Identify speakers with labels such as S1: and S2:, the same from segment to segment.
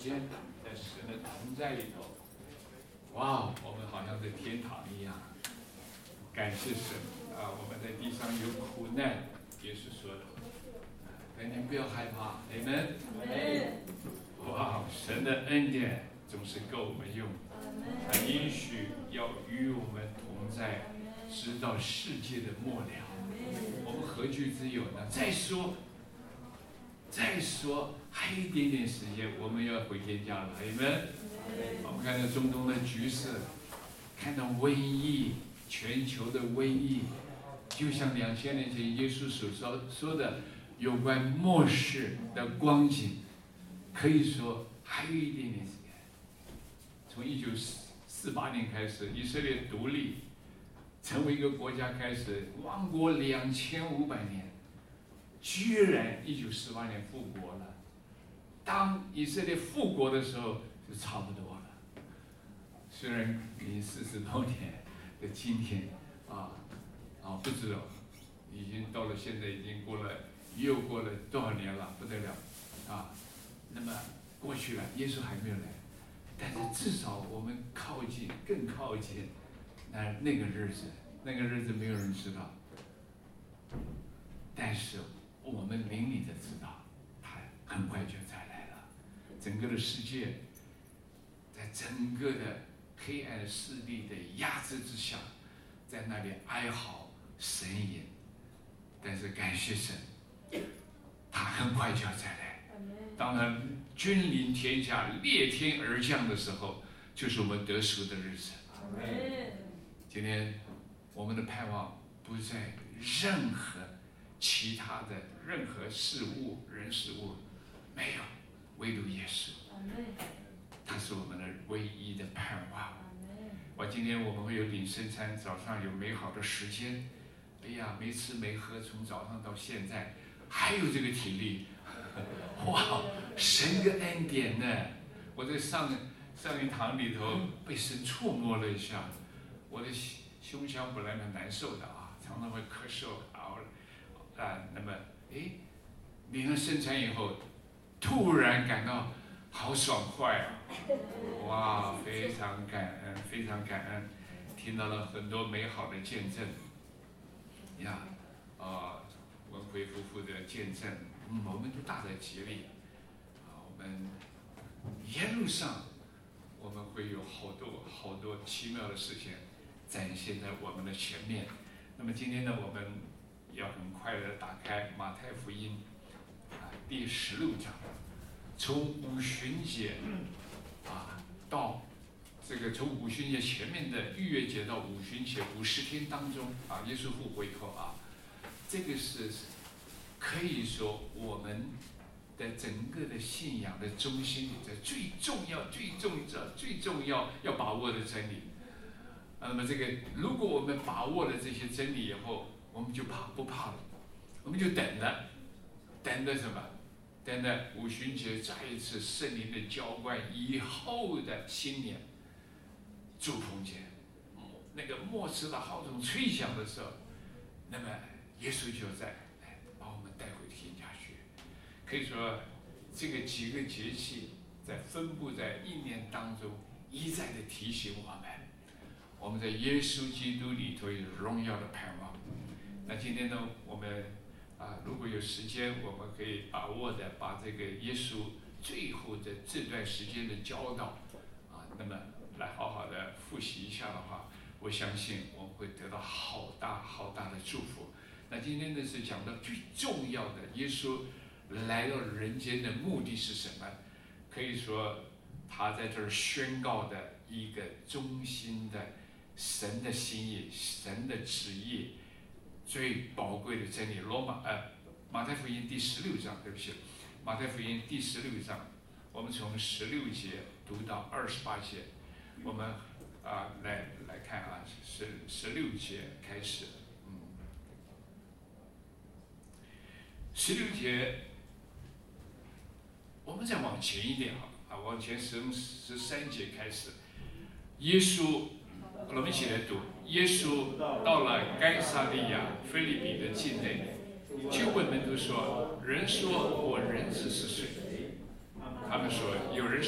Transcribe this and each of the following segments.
S1: 间，在神的同在里头，哇，我们好像在天堂一样。感谢神啊！我们在地上有苦难，也是说的，但您不要害怕，你们，哇，神的恩典总是够我们用，他应许要与我们同在，直到世界的末了。我们何惧之有呢？再说，还有一点点时间，我们要回天家了，你们。我们看到中东的局势，看到瘟疫，全球的瘟疫，就像2000年前耶稣所说的有关末世的光景，可以说还有一点点时间。从1948年开始，以色列独立，成为一个国家开始，亡国2500年，居然1948年复国了。当以色列复国的时候，就差不多了。虽然已经40多年的今天，不知道，已经到了现在，已经又过了多少年了，不得了，那么过去了，耶稣还没有来，但是至少我们更靠近，那个日子没有人知道，但是我们灵里的知道，他很快就再来了。整个的世界，在整个的黑暗势力的压制之下，在那里哀嚎呻吟，但是感谢神，他很快就要再来。当他君临天下，裂天而降的时候，就是我们得赎的日子。今天我们的盼望不在任何其他的任何事物、人事物，没有，唯独耶稣，他是我们的唯一的盼望。今天我们会有领圣餐，早上有美好的时间，没吃没喝，从早上到现在还有这个体力，哇，神的恩典呢！我在上一堂里头被神触摸了一下，我的胸腔本来很难受的常常会咳嗽那么领了圣餐以后，突然感到好爽快哇，非常感恩，非常感恩，听到了很多美好的见证文辉夫妇的见证，我们都大在极力我们沿路上我们会有好多奇妙的事情展现在我们的前面。那么今天呢，我们要很快的打开马太福音第16章，从五旬节到这个从五旬节前面的逾越节到五旬节50天当中耶稣复活以后这个是可以说我们的整个的信仰的中心里的最重要要把握的真理。那么这个如果我们把握了这些真理以后，我们就不怕了，我们就等着什么？等着五旬节再一次圣灵的浇灌以后的新年祝棚节，那个末次的号筒吹响的时候，那么耶稣就在把我们带回天家去。可以说这个几个节气在分布在一年当中，一再的提醒我们在耶稣基督里头有荣耀的盼望。那今天呢，我们如果有时间，我们可以把握的把这个耶稣最后的这段时间的教导那么来好好的复习一下的话，我相信我们会得到好大的祝福。那今天呢是讲到最重要的，耶稣来到人间的目的是什么？可以说他在这儿宣告的一个中心的神的心意、神的旨意最宝贵的真理。马太福音第16章，马太福音第16章，我们从16节读到28节，我们来看16节开始。16节，我们再往前一点往前从13节开始。耶稣，我们一起来读。耶稣到了该撒利亚腓立比的境内，就问门徒说：“人说我人子是谁？”他们说：“有人说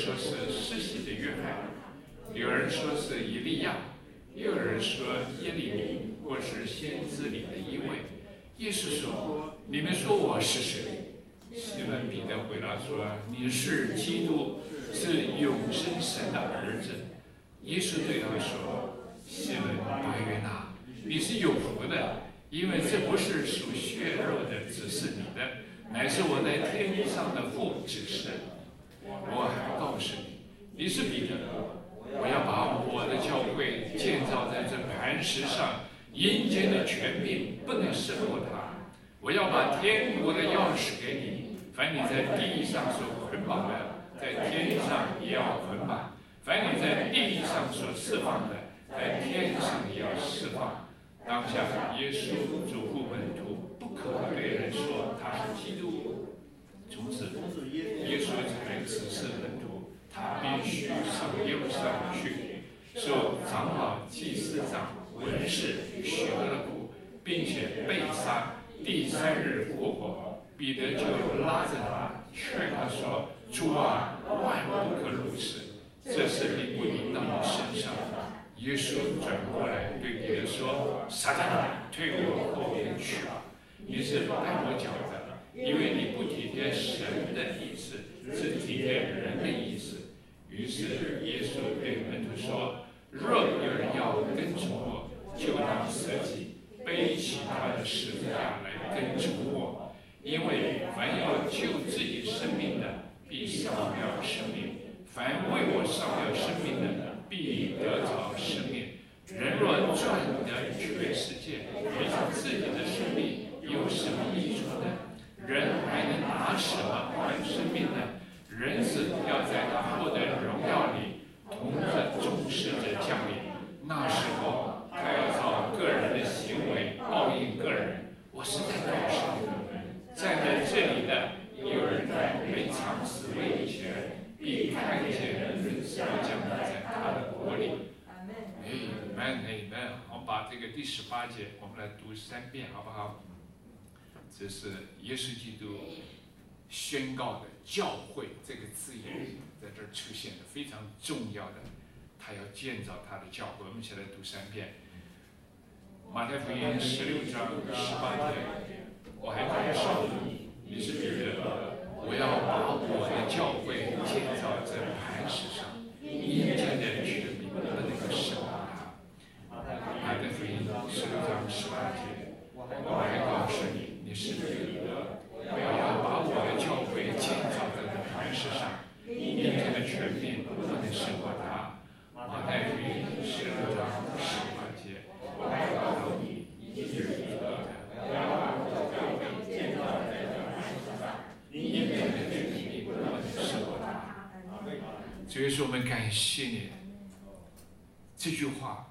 S1: 说是施洗的约翰，有人说是以利亚，又有人说耶利米，或是先知里的一位。耶稣说：“你们说我是谁？”西门彼得回答说：“你是基督，是永生神的儿子。”耶稣对他说：“西门巴约纳，你是有福的，因为这不是属血肉的指示你的，乃是我在天上的父指示。我还告诉你，你是彼得，我要把我的教会建造在这磐石上，阴间的权柄不能胜过它。我要把天国的钥匙给你，凡你在地上所捆绑的，在天上也要捆绑；凡你在地上所释放的，在天上也要释放。”当下，耶稣嘱咐门徒，不可对人说他是基督。从此，耶稣才指示门徒，他必须上耶路撒冷去，受长老、祭司长、文士许多的苦，并且被杀，第3日复活。彼得就拉着他，劝他说：“主啊，万不可如此，这事必不临到你身上。”耶稣转过来对彼得说：“撒旦，退我后边去吧！你是绊我脚的，因为你不体贴神的意思，只体贴人的意思。”于是耶稣对门徒说：“若有人要跟从我，就当舍己，背起他的十字架来跟从我。因为凡要救自己生命的，必丧掉生命；凡为我丧掉生命的，必得着生命。人若赚得全世界，赔上自己的生命，有什么益处呢？人还能拿什么换生命呢？人子要在他后的荣耀里，同着众使者降临。那时候，他要照个人的行为报应个人。我实在告诉你们，站在这里的有人在没尝死味以前，必看见人子降临在他的国里。Amen。我们把这个第18节，我们来读3遍，好不好？这是耶稣基督宣告的教会这个字眼，在这儿出现的非常重要的，他要建造他的教会。我们一起来读3遍。马太福音16章18节，我还告诉你，你是彼得，我要把我的教会建造在磐石上，阴间的权柄不能胜过它。马太福音16章18节，我还告诉你，你是彼得，我要把我的教会建造在磐石上，阴间的权柄不能胜过它。马太福音16章18节，我还告诉你，你是彼得，我要把我的教会建造在磐石上，阴间的权柄不能胜过它。所以说，我们感谢你。这句话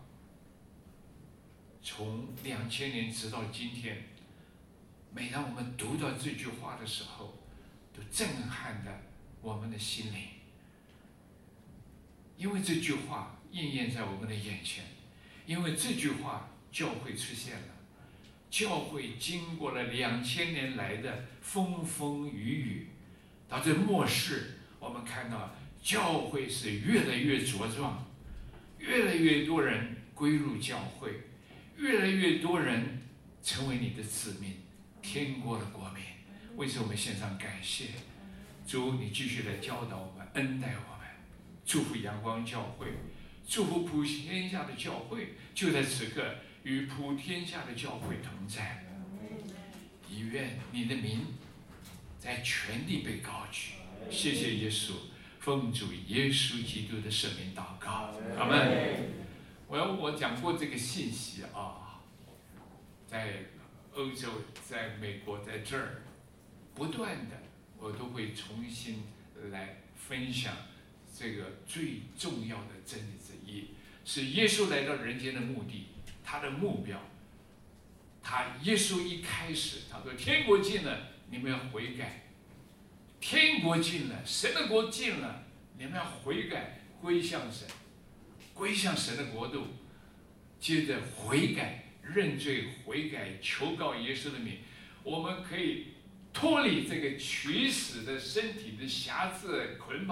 S1: 从2000年直到今天，每当我们读到这句话的时候，都震撼着我们的心灵。因为这句话应验在我们的眼前，因为这句话教会出现了，教会经过了2000年来的风风雨雨，到这末世，我们看到教会是越来越茁壮，越来越多人归入教会，越来越多人成为你的子民，天国的国民。为此我们献上感谢。主，你继续来教导我们，恩待我们，祝福阳光教会，祝福普天下的教会，就在此刻与普天下的教会同在。以愿你的名在全地被高举。谢谢耶稣，奉主耶稣基督的圣名祷告，阿们。我讲过这个信息啊，在欧洲，在美国，在这儿，不断的我都会重新来分享这个最重要的真理之一，是耶稣来到人间的目的，他的目标。耶稣一开始他说：“天国近了，你们要悔改。天国近了，神的国近了，你们要悔改，归向神，归向神的国度。接着悔改，认罪悔改，求告耶稣的名，我们可以脱离这个取死的身体的辖制捆绑，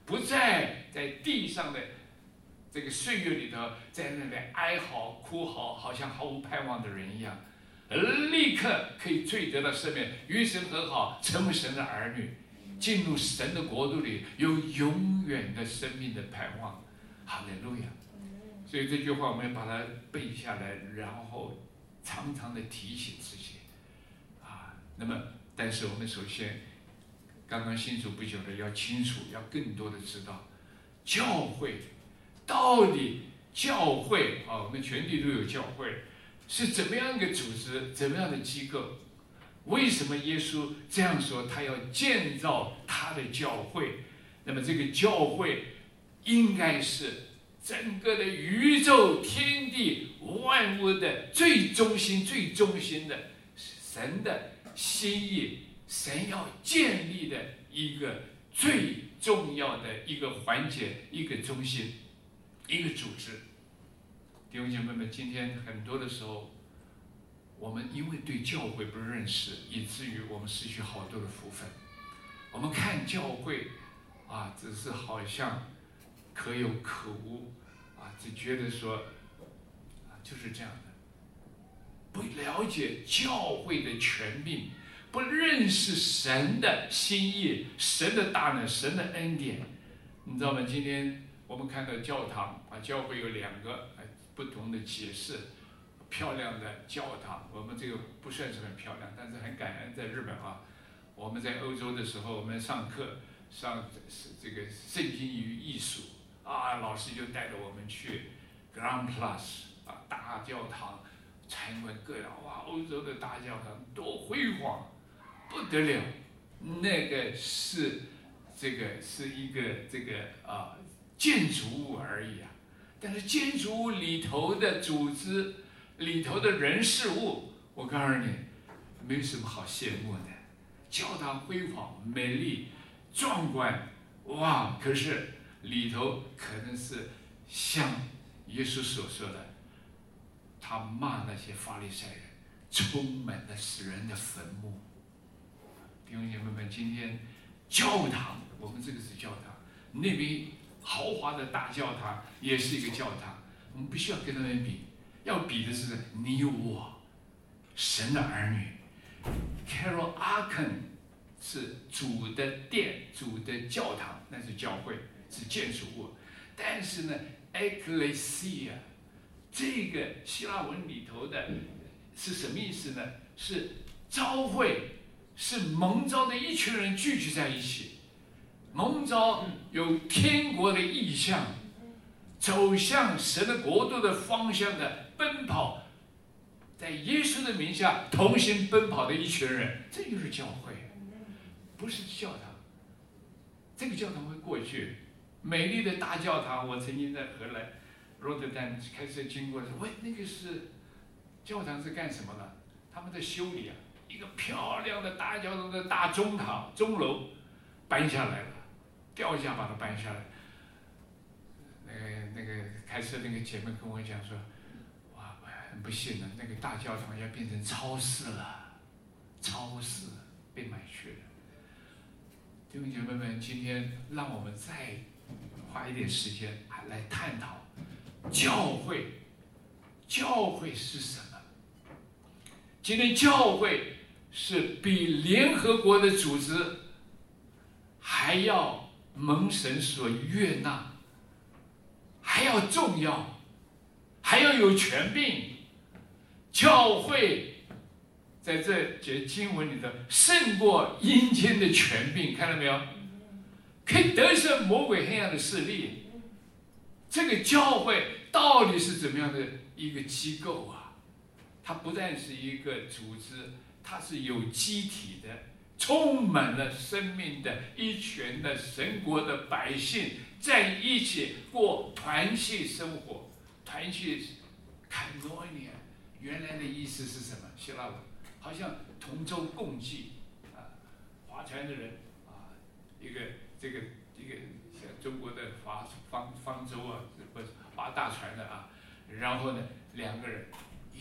S1: 不再在地上的这个岁月里头，在那里哀嚎哭嚎，好像毫无盼望的人一样，立刻可以罪得到赦免，与神和好，成为神的儿女，进入神的国度里，有永远的生命的盼望。哈利路亚！所以这句话我们要把它背下来，然后常常的提醒自己啊。那么，但是我们首先刚刚信主不久的要清楚，要更多的知道教会到底教会啊，我们全地都有教会，是怎么样一个组织，怎么样的机构？为什么耶稣这样说？他要建造他的教会。那么这个教会应该是整个的宇宙天地万物的最中心、最中心的神的心意，神要建立的一个最重要的一个环节、一个中心、一个组织。弟兄姐妹们，今天很多的时候，我们因为对教会不认识，以至于我们失去好多的福分。我们看教会啊，只是好像可有可无啊，只觉得说啊就是这样的，不了解教会的全命，不认识神的心意、神的大能、神的恩典。你知道吗？今天我们看到教堂啊，教会有两个不同的解释。漂亮的教堂，我们这个不算是很漂亮，但是很感恩。在日本啊，我们在欧洲的时候，我们上课上这个圣经与艺术啊，老师就带着我们去 Grand Place 啊大教堂参观各样，哇，欧洲的大教堂多辉煌，不得了。那个是这个是一个这个建筑物而已啊，但是建筑物里头的组织。里头的人事物，我告诉你，没什么好羡慕的。教堂辉煌、美丽、壮观，哇！可是里头可能是像耶稣所说的，他骂那些法利赛人，充满了死人的坟墓。弟兄姐妹们，今天教堂，我们这个是教堂，那边豪华的大教堂也是一个教堂，我们必须要跟他们比。要比的是你我，神的儿女。Carol Arkin 是主的殿、主的教堂，那是教会，是建筑物。但是呢 ，Ecclesia 这个希腊文里头的是什么意思呢？是召会，是蒙召的一群人聚集在一起。蒙召有天国的意象，走向神的国度的方向的。奔跑，在耶稣的名下同行奔跑的一群人，这就是教会，不是教堂。这个教堂会过去，美丽的大教堂。我曾经在荷兰罗特丹开车经过的时候，喂，那个是教堂是干什么的？他们在修理啊，一个漂亮的大教堂的大钟楼搬下来了，掉下把它搬下来。那个开车那个姐妹跟我讲说。很不幸的，那个大教堂要变成超市了，超市被买去了。弟兄姐妹们，今天让我们再花一点时间来探讨教会。教会是什么？今天教会是比联合国的组织还要蒙神所悦纳，还要重要，还要有权柄。教会在这节经文里头胜过阴间的权柄，看到没有？可以得胜魔鬼黑暗的势力。这个教会到底是怎么样的一个机构啊？它不但是一个组织，它是有机体的，充满了生命的一群的神国的百姓在一起过团契生活。团契，Koinonia原来的意思是什么？希腊文好像同舟共济啊，划船的人啊，一个像中国的方舟啊，不是划大船的啊，然后呢两个人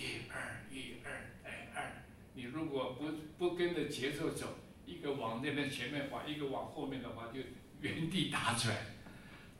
S1: 1、2、1、2、2，你如果不跟着节奏走，一个往那边前面划，一个往后面的话，就原地打转。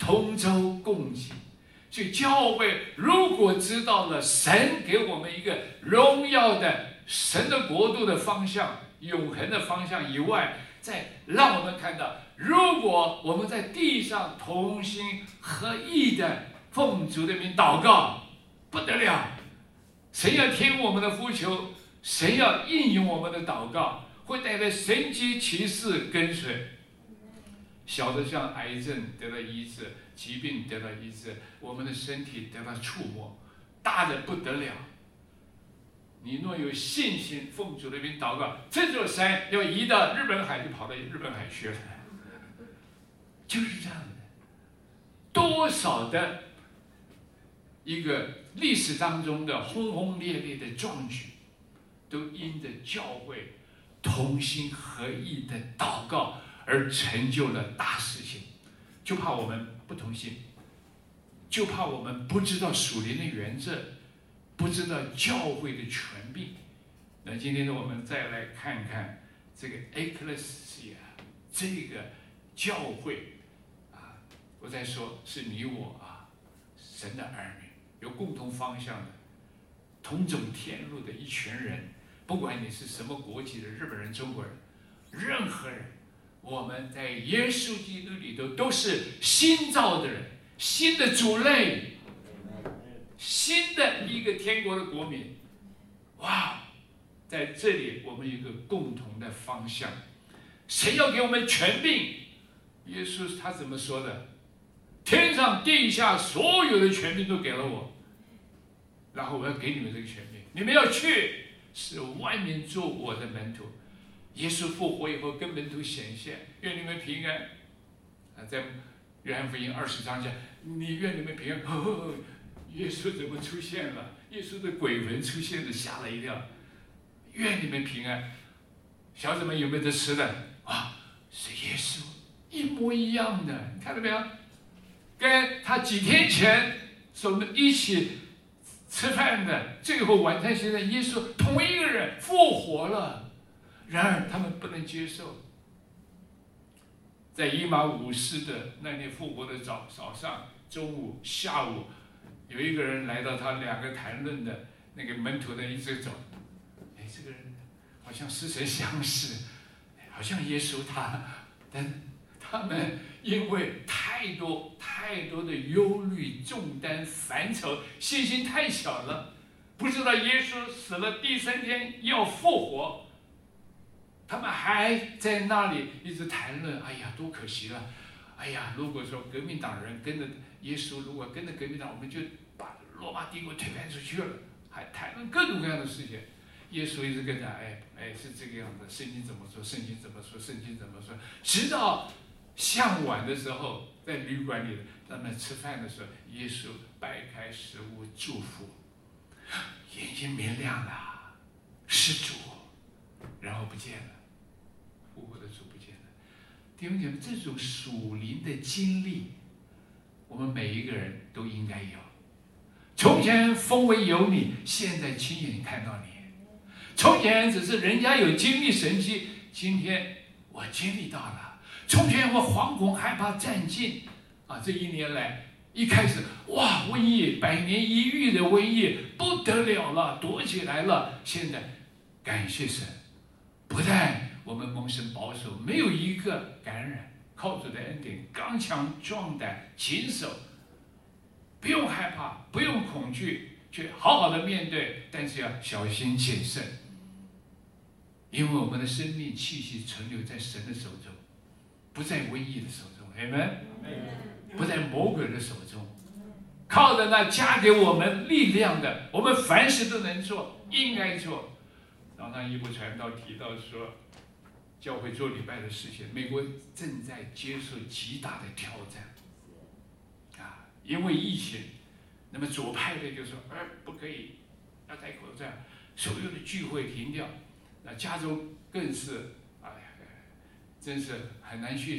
S1: 同舟共济。所以教会如果知道了神给我们一个荣耀的神的国度的方向、永恒的方向以外，再让我们看到，如果我们在地上同心合意的奉主的名祷告，不得了，神要听我们的呼求，神要应允我们的祷告，会带来神迹奇事跟随。小的像癌症得到医治，疾病得到医治，我们的身体得到触摸；大的不得了。你若有信心，奉主的名祷告，这座山要移到日本海，就跑到日本海去了。就是这样的。多少的一个历史当中的轰轰烈烈的壮举，都因着教会同心合意的祷告而成就了大事情。就怕我们不同心，就怕我们不知道属灵的原则，不知道教会的权柄。那今天呢，我们再来看看这个 ecclesia 这个教会啊，我在说是你我啊，神的儿女，有共同方向的，同走天路的一群人。不管你是什么国籍的，日本人、中国人，任何人，我们在耶稣基督里头都是新造的人，新的族类，新的一个天国的国民。哇，在这里我们有一个共同的方向。谁要给我们权柄？耶稣他怎么说的？天上地下所有的权柄都给了我，然后我要给你们这个权柄，你们要去使万民做我的门徒。耶稣复活以后跟门徒显现，愿你们平安。在约翰福音20章讲，你愿你们平安。耶稣怎么出现了？耶稣的鬼魂出现了，吓了一跳。愿你们平安。小子们有没有得吃的？啊，是耶稣，一模一样的，你看到没有？跟他几天前我们一起吃饭的，最后晚餐现在耶稣同一个人复活了。然而他们不能接受。在以马五世的那天复活的早上、中午、下午，有一个人来到他两个谈论的那个门徒的一直走，这个人好像似曾相识，好像耶稣但他们因为太多的忧虑、重担、烦愁，信心太小了，不知道耶稣死了第3天要复活。他们还在那里一直谈论，哎呀，多可惜了！哎呀，如果说革命党人跟着耶稣，如果跟着革命党，我们就把罗马帝国推翻出去了。还谈论各种各样的事情。耶稣一直跟他，是这个样子，圣经怎么说？圣经怎么说？圣经怎么说？直到向晚的时候，在旅馆里他们吃饭的时候，耶稣掰开食物祝福，眼睛明亮了，是主，然后不见了。复活的主不见了。弟兄姐妹，这种属灵的经历，我们每一个人都应该有。从前风闻有你，现在亲眼看到你。从前只是人家有经历神迹，今天我经历到了。从前我惶恐害怕战尽，这1年来，一开始哇，瘟疫100年一遇的瘟疫不得了了，躲起来了。现在感谢神，不但我们蒙神保守，没有一个感染，靠主的恩典，刚强壮胆，谨守，不用害怕，不用恐惧，去好好的面对，但是要小心谨慎，因为我们的生命气息存留在神的手中，不在瘟疫的手中，阿们，不在魔鬼的手中，靠着那加给我们力量的，我们凡事都能做，应该做。然后一部传道提到说，教会做礼拜的事情，美国正在接受极大的挑战，因为疫情，那么左派的就说，不可以，要戴口罩，所有的聚会停掉。那加州更是，真是很难去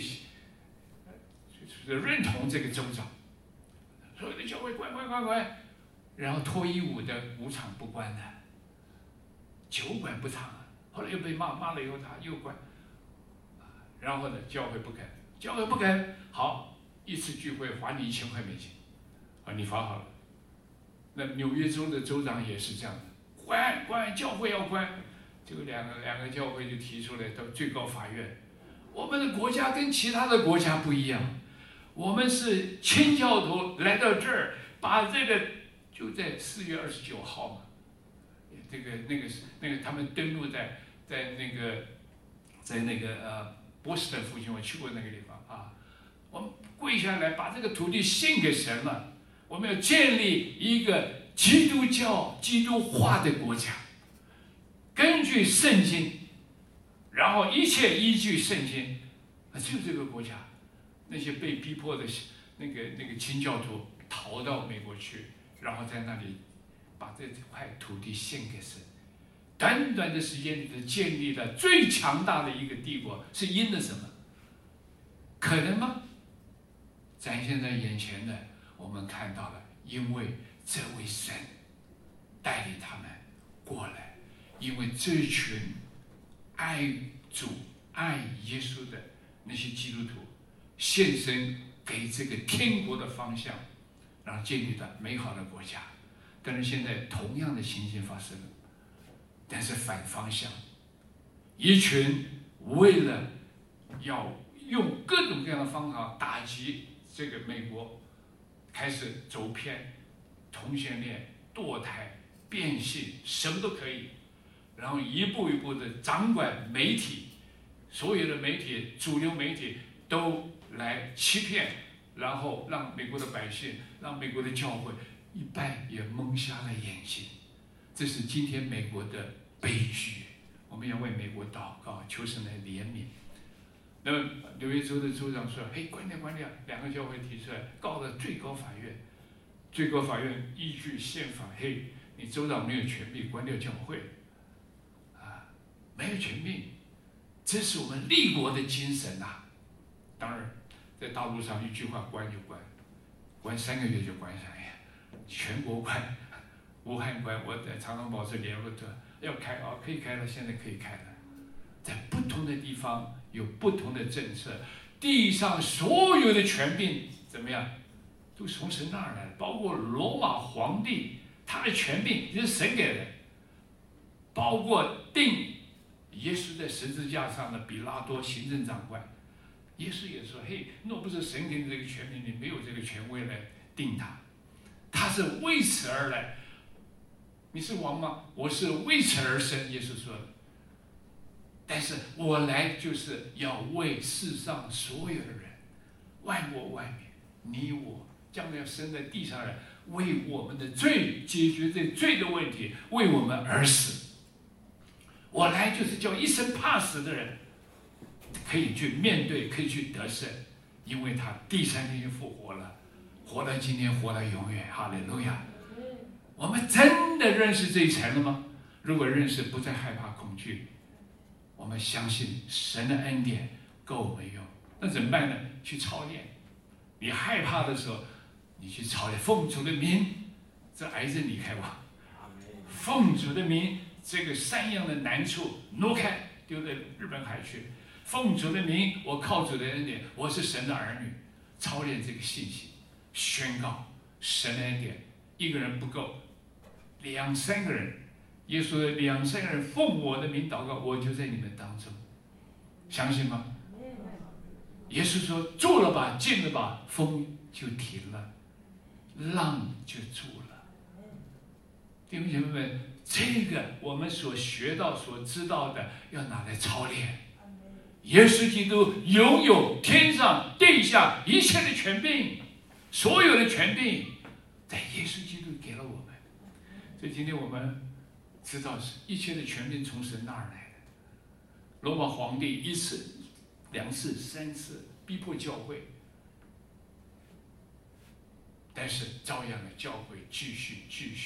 S1: 认同这个州长，所有的教会关，然后脱衣舞的舞场不关了，酒馆不唱了，后来又被骂了以后他又关，然后呢，教会不肯，好， 一次聚会罚你$1000美金，你罚好了。那纽约州的州长也是这样的，关教会要关，这个两个教会就提出来到最高法院。我们的国家跟其他的国家不一样，我们是清教徒来到这儿，把这个就在4月29号嘛，那个他们登陆在那个波士顿附近，我去过那个地方啊，我们跪下来把这个土地献给神了。我们要建立一个基督教基督化的国家，根据圣经，然后一切依据圣经，就这个国家，那些被逼迫的那个清教徒逃到美国去，然后在那里把这块土地献给神，短短的时间里头建立了最强大的一个帝国，是因了什么？可能吗？展现在眼前的。我们看到了，因为这位神带领他们过来，因为这群爱主、爱耶稣的那些基督徒献身给这个天国的方向，然后建立了美好的国家。但是现在同样的情形发生了，但是反方向，一群为了要用各种各样的方法打击这个美国。开始走偏，同性恋、堕胎、变性，什么都可以，然后一步一步的掌管媒体，所有的媒体、主流媒体都来欺骗，然后让美国的百姓、让美国的教会一半也蒙瞎了眼睛。这是今天美国的悲剧。我们要为美国祷告，求神来怜悯。那么纽约州的州长说：“嘿，关掉！”两个教会提出来，告到最高法院。最高法院依据宪法，嘿，你州长没有权利关掉教会，没有权利。这是我们立国的精神呐。当然，在大陆上一句话关就关3个月就关上，全国关，武汉关。我在常常保持联络的，要开可以开了，现在可以开了。在不同的地方。有不同的政策，地上所有的权柄怎么样，都从神那儿来的，包括罗马皇帝，他的权柄也是神给的，包括定耶稣在十字架上的比拉多行政长官，耶稣也说：“嘿，若不是神给你这个权柄，你没有这个权威来定他，他是为此而来。你是王吗？我是为此而生。”耶稣说的。但是我来就是要为世上所有的人，万国万民，你我将要生在地上的人，为我们的罪解决这罪的问题，为我们而死。我来就是叫一生怕死的人可以去面对，可以去得胜，因为他第3天就复活了，活到今天，活到永远。哈利路亚！我们真的认识这一层了吗？如果认识，不再害怕恐惧。我们相信神的恩典够我们用，那怎么办呢？去操练。你害怕的时候，你去操练，奉主的名，这癌症离开我；奉主的名，这个山羊的难处挪开，丢在日本海去；奉主的名，我靠主的恩典，我是神的儿女。操练这个信息，宣告神的恩典。一个人不够，2、3个人。耶稣的2、3个人奉我的名祷告，我就在你们当中，相信吗？耶稣说：“住了吧，静了吧，风就停了，浪就住了。”弟兄姐妹们，这个我们所学到、所知道的，要拿来操练。耶稣基督拥有天上、地下一切的权柄，所有的权柄，在耶稣基督给了我们。所以今天我们知道是一切的权柄从神那儿来的。罗马皇帝1次、2次、3次逼迫教会，但是照样的教会继续。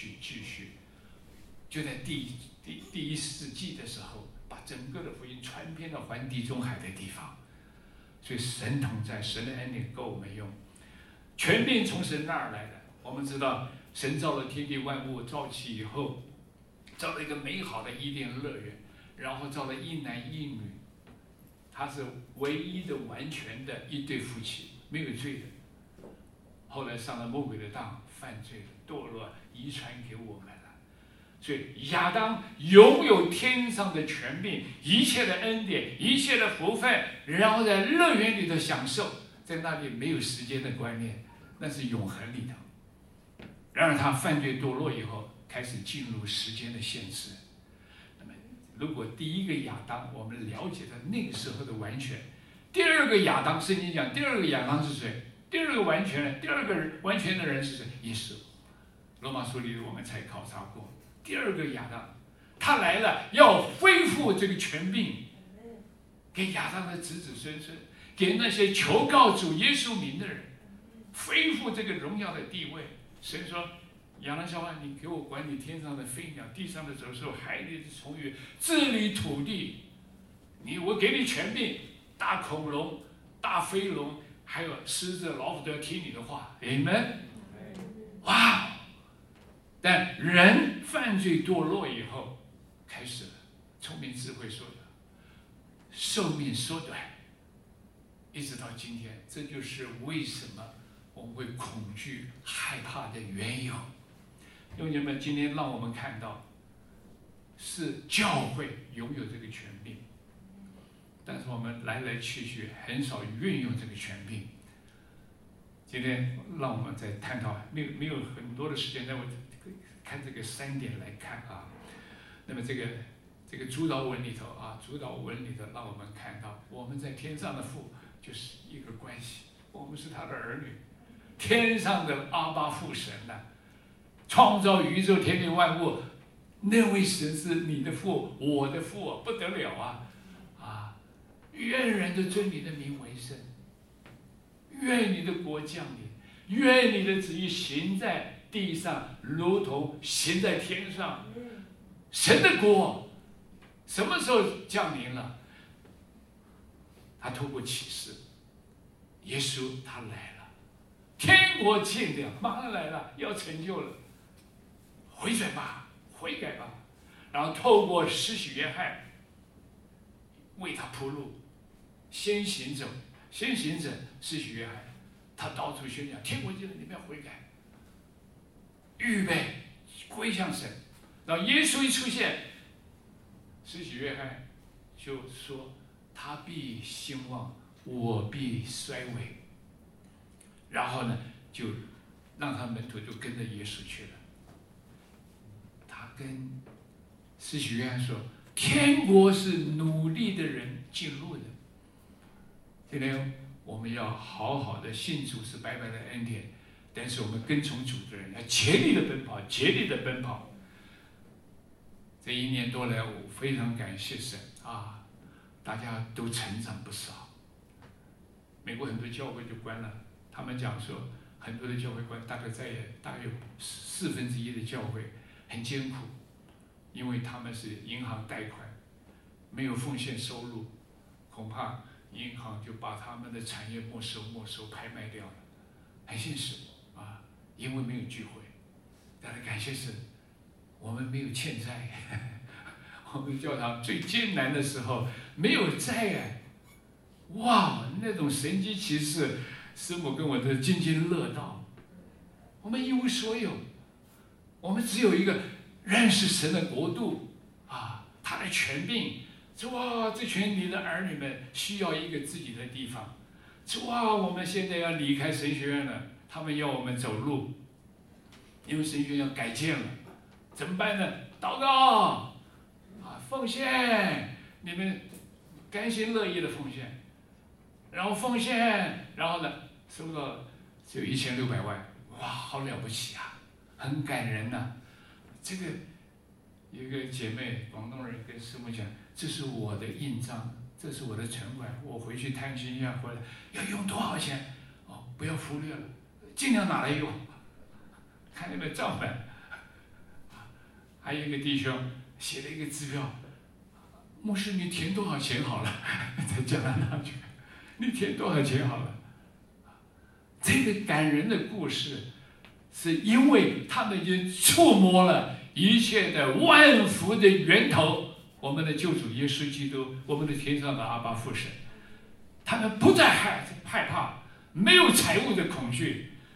S1: 就在第1世纪的时候，把整个的福音传遍到环地中海的地方。所以神同在，神的恩典够我们用。权柄从神那儿来的。我们知道神造了天地万物，造起以后，造了一个美好的伊甸乐园，然后造了一男一女，他是唯一的完全的一对夫妻，没有罪的。 后来上了魔鬼的当，犯罪了，堕落，遗传给我们了。所以亚当拥有天上的权柄，一切的恩典，一切的福分，然后在乐园里的享受，在那里没有时间的观念，那是永恒里头。然而他犯罪堕落以后，开始进入时间的限制。那么，如果第一个亚当我们了解了那个时候的完全，第二个亚当，圣经讲第二个亚当是谁？第二个完全人，第二个完全的人是谁？耶稣。罗马书里我们才考察过。第二个亚当，他来了，要恢复这个权柄，给亚当的子子孙孙，给那些求告主耶稣名的人，恢复这个荣耀的地位。神说：“亚当夏娃，你给我管理天上的飞鸟，地上的走兽，海里的虫鱼，治理土地。我给你权柄，大恐龙、大飞龙，还有狮子、老虎都要听你的话。”Amen。哇！但人犯罪堕落以后，开始了聪明智慧说的寿命缩短，一直到今天，这就是为什么我们会恐惧害怕的缘由。弟兄们，今天让我们看到，是教会拥有这个权柄，但是我们来来去去很少运用这个权柄。今天让我们再探讨，没有很多的时间，但我看这个3点来看啊。那么这个主导文里头啊，让我们看到我们在天上的父就是一个关系，我们是他的儿女，天上的阿爸父神呐，创造宇宙天地万物，那位神是你的父，我的父，不得了啊！愿人都尊你的名为圣，愿你的国降临，愿你的旨意行在地上如同行在天上。神的国什么时候降临了？他透过启示，耶稣他来了，天国近了，马上来了，要成就了，回转吧，悔改吧。然后透过施洗约翰为他铺路，先行者施洗约翰，他到处宣讲天国近了，你们要悔改，预备归向神。然后耶稣一出现，施洗约翰就说：“他必兴旺，我必衰微。”然后呢，就让他门徒就跟着耶稣去了。他跟施洗约翰说：“天国是努力的人进入的。”今天我们要好好的信主是白白的恩典，但是我们跟从主的人要竭力的奔跑，竭力的奔跑。这1年多来，我非常感谢神啊，大家都成长不少。美国很多教会就关了，他们讲说很多的教会关，大概有1/4的教会很艰苦，因为他们是银行贷款，没有奉献收入，恐怕银行就把他们的产业没收拍卖掉了，很现实啊，因为没有聚会。但是感谢神，我们没有欠债，我们教堂最艰难的时候没有债哎，哇，那种神迹奇事，师母跟我都津津乐道。我们一无所有，我们只有一个认识神的国度啊，他的权柄。主啊，这群你的儿女们需要一个自己的地方。主啊，我们现在要离开神学院了，他们要我们走路，因为神学院要改建了。怎么办呢？祷告啊，奉献，你们甘心乐意的奉献，然后奉献，然后呢，收到只有1600万，哇，好了不起啊，很感人呐。这个有一个姐妹，广东人跟师母讲，这是我的印章，这是我的存款，我回去探亲一下回来要用多少钱？哦，不要忽略了，尽量拿来用，看有没有账本。还有一个弟兄写了一个支票，牧师你填多少钱好了？在加拿大去，你填多少钱好了？这个感人的故事，是因为他们已经触摸了一切的万福的源头，我们的救主耶稣基督，我们的天上的阿爸父神，他们不再害怕，没有财务的恐惧，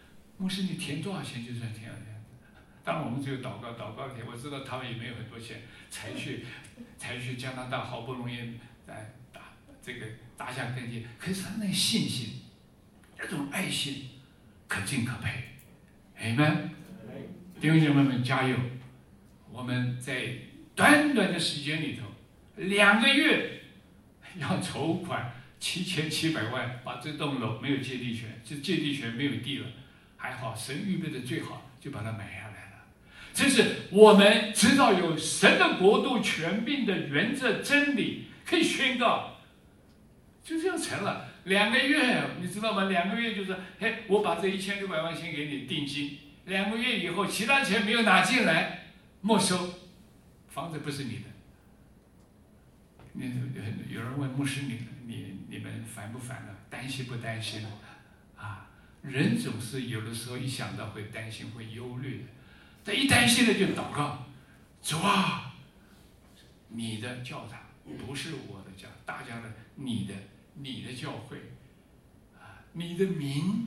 S1: 牧师，你填多少钱就算填多少钱。当然我们只有祷告填，我知道他们也没有很多钱，才去加拿大，好不容易打下根基。可是他那个信心，那种爱心，可敬可佩。Amen，弟兄姐妹们加油！我们在短短的时间里头，2个月要筹款7700万，把这栋楼没有借地权，这借地权没有地了，还好神预备的最好，就把它买下来了。这是我们知道有神的国度权柄的原则真理，可以宣告，就这样成了。2个月，你知道吗？2个月就是，我把这1600万先给你定金，2个月以后，其他钱没有拿进来，没收，房子不是你的。有人问牧师，你们烦不烦呢？担心不担心？啊，人总是有的时候一想到会担心、会忧虑的，但一担心了就祷告，主啊，你的教堂不是我的教，大家的你的教会，啊，你的名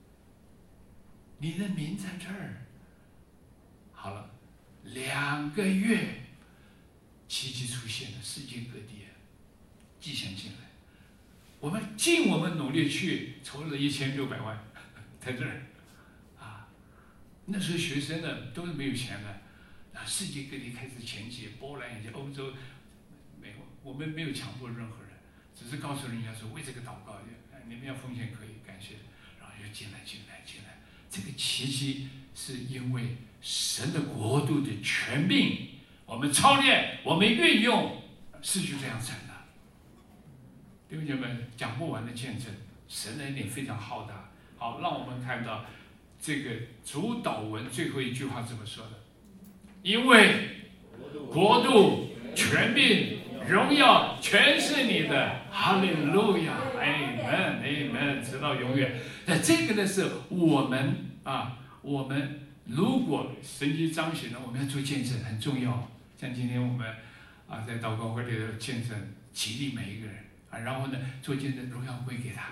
S1: 在这儿。好了，2个月，奇迹出现了，世界各地寄钱进来，我们尽我们努力去筹了1600万，在这儿，啊，那时候学生呢都是没有钱的，啊，世界各地开始前进，波兰以及欧洲，美国，我们没有强迫任何人，只是告诉人家说为这个祷告，你们要奉献可以，感谢，然后就进来。这个奇迹是因为神的国度的权柄，我们操练，我们运用，是就这样成的。弟兄姐妹，讲不完的见证，神的恩典非常浩大。好，让我们看到这个主导文最后一句话怎么说的？因为国度、权柄、荣耀全是你的，哈利路亚，阿门，直到永远。那这个呢是我们如果神迹彰显了，我们要做见证很重要。像今天我们在祷告会里的见证，激励每一个人然后呢做见证，荣耀归给他。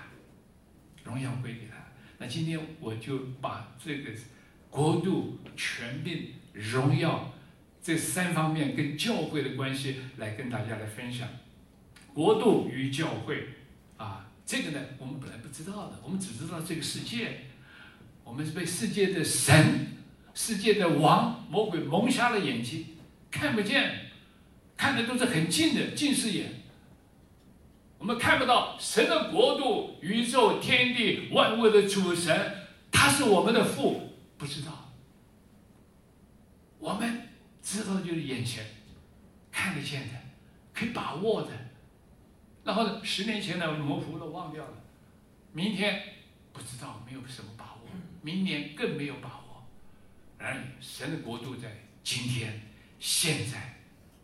S1: 那今天我就把这个国度、权柄、荣耀这3方面跟教会的关系来跟大家来分享。国度与教会这个呢我们本来不知道的，我们只知道这个世界，我们是被世界的神、世界的王魔鬼蒙瞎了眼睛，看不见，看的都是很近的近视眼，我们看不到神的国度、宇宙天地万物的主神，他是我们的父，不知道。我们知道就是眼前看得见的，可以把握的。然后呢10年前呢模糊了，忘掉了，明天不知道，没有什么把握，明年更没有把握。而神的国度在今天、现在，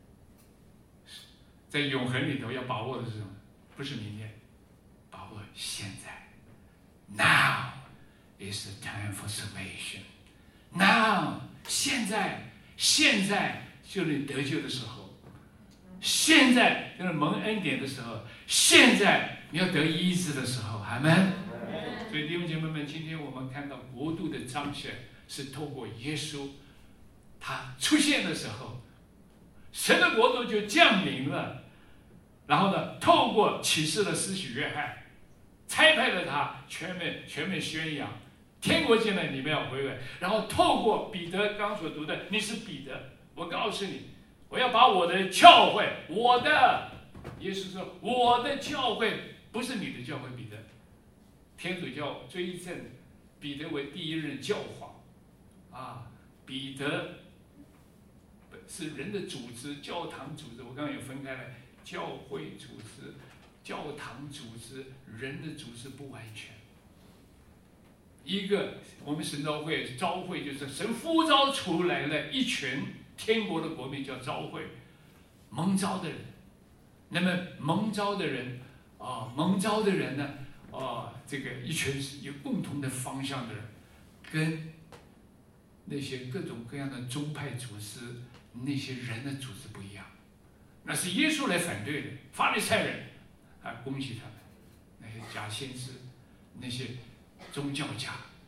S1: 在永恒里头要把握的是什么？不是明天，把握现在。Now is the time for salvation. Now， 现在就是你得救的时候，现在就是蒙恩典的时候，现在你要得医治的时候，阿们。所以弟兄姐妹们，今天我们看到国度的彰显是透过耶稣，他出现的时候，神的国度就降临了。然后呢，透过启示的施洗约翰，差派了他全面宣扬天国进来，你们要回来。然后透过彼得刚所读的，你是彼得，我告诉你，我要把我的教会，耶稣说我的教会不是你的教会，彼得，天主教追赠彼得为第1任教皇彼得是人的组织，教堂组织，我刚刚有分开来。教会组织、教堂组织、人的组织不完全。一个我们神召会就是神呼召出来了一群天国的国民，叫召会，蒙召的人。那么蒙召的人呢，这个一群有共同的方向的人，跟那些各种各样的宗派组织、那些人的组织不一样。那是耶稣来反对的，法利赛人攻击他们，那些假先知，那些宗教家，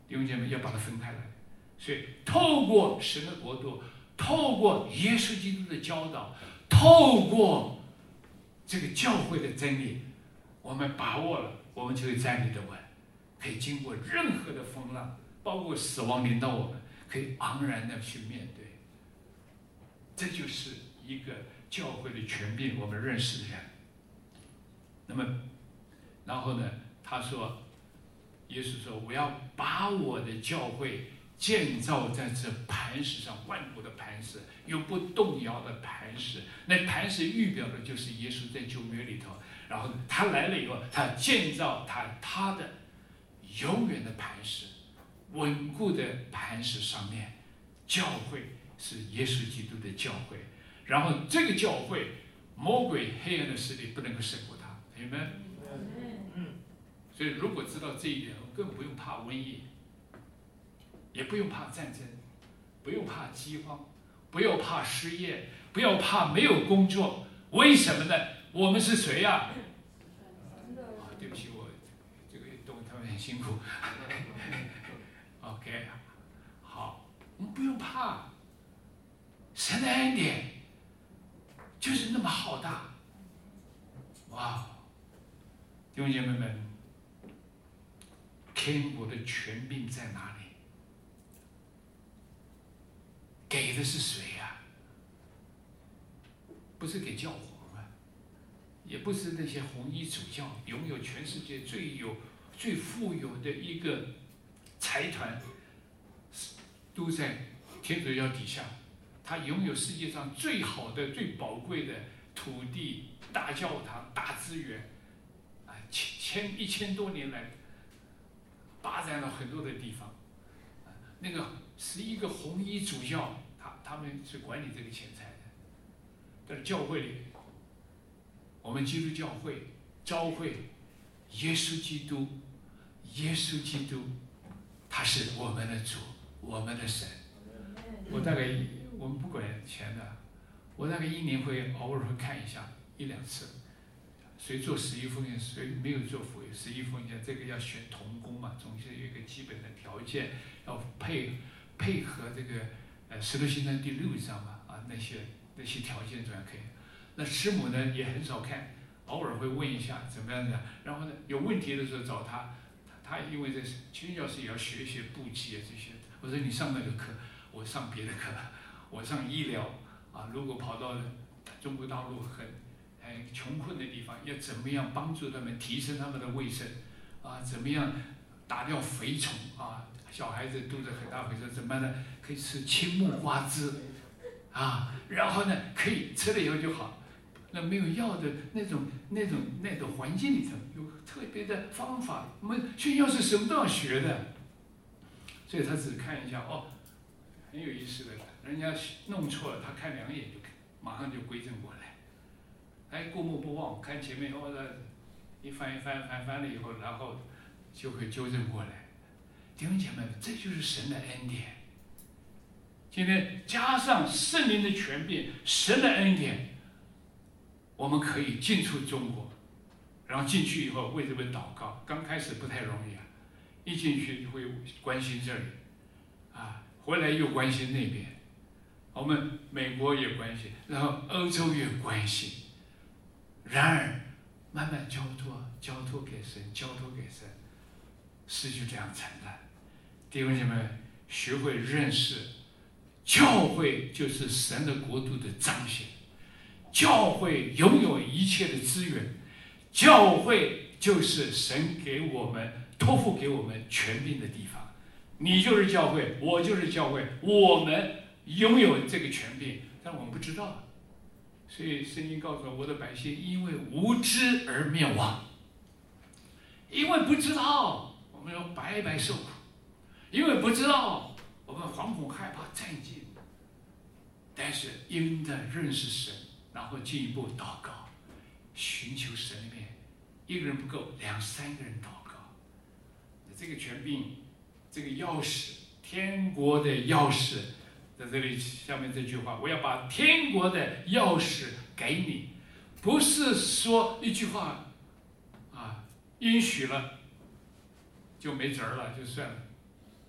S1: 弟兄姐妹要把它分开来。所以透过神的国度，透过耶稣基督的教导，透过这个教会的真理，我们把握了，我们就会站立得稳，可以经过任何的风浪，包括死亡临到我们，可以昂然的去面对。这就是一个教会的权柄，我们认识的人。那么，然后呢，他说，耶稣说，我要把我的教会建造在这磐石上，万国的磐石，永不动摇的磐石。那磐石预表的就是耶稣在旧约里头，然后他来了以后，他建造他的永远的磐石，稳固的磐石上面，教会是耶稣基督的教会。然后这个教会，魔鬼黑暗的势力不能够胜过他，明白？所以如果知道这一点，更不用怕瘟疫，也不用怕战争，不用怕饥荒，不要怕失业，不要怕没有工作。为什么呢？我们是谁呀？对不起，我这个动他们很辛苦。OK， 好，我们不用怕，神的恩典就是那么浩大。哇，弟兄姐妹们，天国的权柄在哪里？给的是谁呀？不是给教皇啊，也不是那些红衣主教，拥有全世界最富有的一个财团，都在天主教底下。他拥有世界上最好的、最宝贵的土地、大教堂、大资源，啊，1000多年来霸占了很多的地方。那个11个红衣主教，他们是管理这个钱财的。但是教会里，我们基督教会召会耶稣基督，耶稣基督，他是我们的主，我们的神。我们不管钱的，我大概1年会偶尔会看一下1、2次。谁做11奉献，谁没有做11奉献，这个要选同工嘛，总是有一个基本的条件，要配合这个使徒行传第6章嘛，啊那些条件总要可以。那师母呢也很少看，偶尔会问一下怎么样的，然后呢有问题的时候找他因为在宣教士也要学一些簿记啊这些。我说你上那个课，我上别的课，我上医疗啊，如果跑到中国大陆很穷困的地方，要怎么样帮助他们提升他们的卫生啊？怎么样打掉肥虫啊？小孩子肚子很大肥虫怎么办呢？可以吃青木瓜汁啊，然后呢可以吃了以后就好。那没有药的那种环境里头有特别的方法，我们宣教士什么都要学的，所以他只看一下哦，很有意思的，人家弄错了，他看2眼就马上就归正过来。过目不忘，看前面一翻了以后，然后就会纠正过来。弟兄姐妹们，这就是神的恩典。今天加上圣灵的权柄，神的恩典，我们可以进出中国，然后进去以后为这边祷告。刚开始不太容易啊，一进去会关心这里，啊，回来又关心那边，我们美国也关心，然后欧洲也关心。然而，慢慢交托给神，事就这样成了。弟兄姐妹，学会认识，教会就是神的国度的彰显，教会拥有一切的资源，教会就是神给我们托付给我们权柄的地方。你就是教会，我就是教会，我们拥有这个权柄，但我们不知道。所以圣经告诉我的百姓因为无知而灭亡，因为不知道我们要白白受苦，因为不知道我们惶恐害怕战兢。但是因着认识神，然后进一步祷告，寻求神的面，一个人不够，2、3个人祷告。这个权柄，这个钥匙，天国的钥匙。在这里，下面这句话，我要把天国的钥匙给你，不是说一句话，啊，允许了就没辙了，就算了，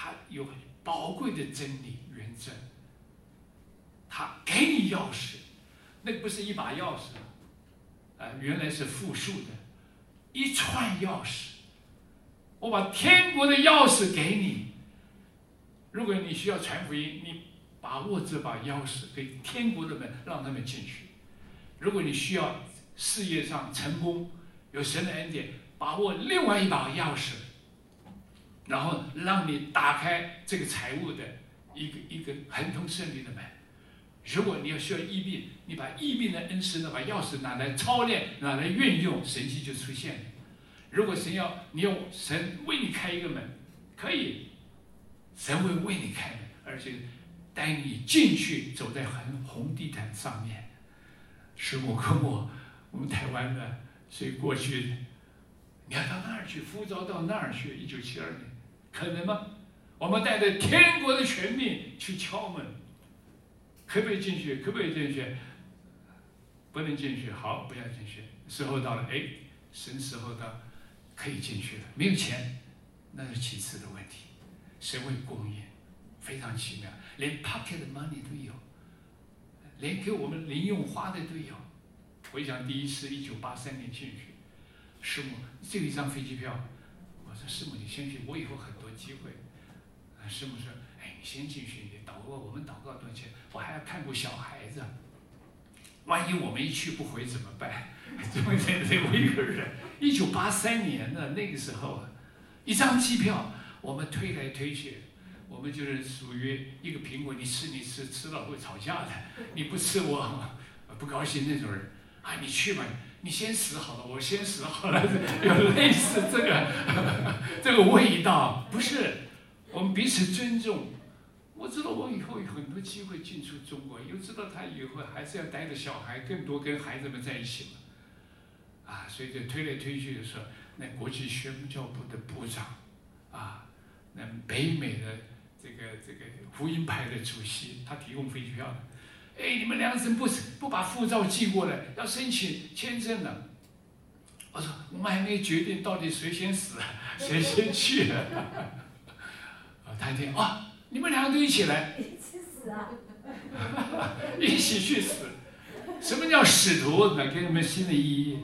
S1: 他有宝贵的真理原则，他给你钥匙，那不是一把钥匙原来是复数的，一串钥匙。我把天国的钥匙给你，如果你需要传福音，你把握这把钥匙，给天国的门让他们进去。如果你需要事业上成功，有神的恩典，把握另外一把钥匙，然后让你打开这个财务的一个亨通顺利的门。如果你要需要医病，你把医病的恩师呢，把钥匙拿来操练，拿来运用，神迹就出现了。如果神要你用神为你开一个门，可以，神会为你开门，而且带你进去，走在红地毯上面。师母跟我们台湾的，所以过去你要到那儿去，呼召到那儿去。1972年，可能吗？我们带着天国的权柄去敲门，可不可以进去？可不可以进去？不能进去，好，不要进去。时候到了，哎，神时候到，可以进去了。没有钱，那是其次的问题。神会供应，非常奇妙，连 pocket money 都有，连给我们零用花的都有。我想第一次1983年进去，师母这有一张飞机票，我说师母你先去，我以后很多机会。师母说，哎，你先进去，你祷告，我们祷告多少钱？我还要看顾小孩子，万一我们一去不回怎么办？只有我一个人。1983年的那个时候，一张机票我们推来推去，我们就是属于一个苹果，你吃吃了会吵架的，你不吃我不高兴那种人啊，你去吧，你先死好了，我先死好了，有类似这个味道，不是。我们彼此尊重。我知道我以后有很多机会进出中国，又知道他以后还是要带着小孩，更多跟孩子们在一起嘛。所以就推来推去的时候，那国际宣教部的部长，那北美的这个福音派的主席，他提供飞机票的。哎，你们良神不把护照寄过来，要申请签证了。我说我们还没决定到底谁先死，谁先去。他一听你们两个都一起来，
S2: 一起死啊！
S1: 一起去死。什么叫使徒？给你们新的意义。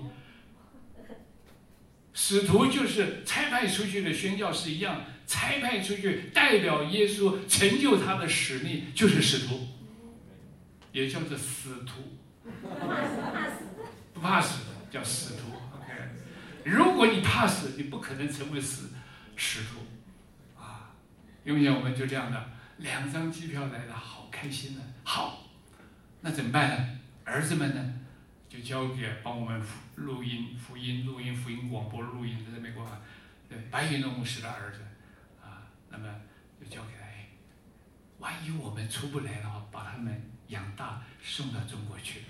S1: 使徒就是差派出去的宣教士一样，差派出去代表耶稣成就他的使命，就是使徒，也叫做死徒。不怕死的叫死徒。OK， 如果你怕死，你不可能成为使徒。因为我们就这样的2张机票来了，好开心呢。好，那怎么办呢？儿子们呢，就交给帮我们录音福音广播录音，在美国白云诺牧师的儿子那么就交给他。万一我们出不来的话，把他们养大送到中国去。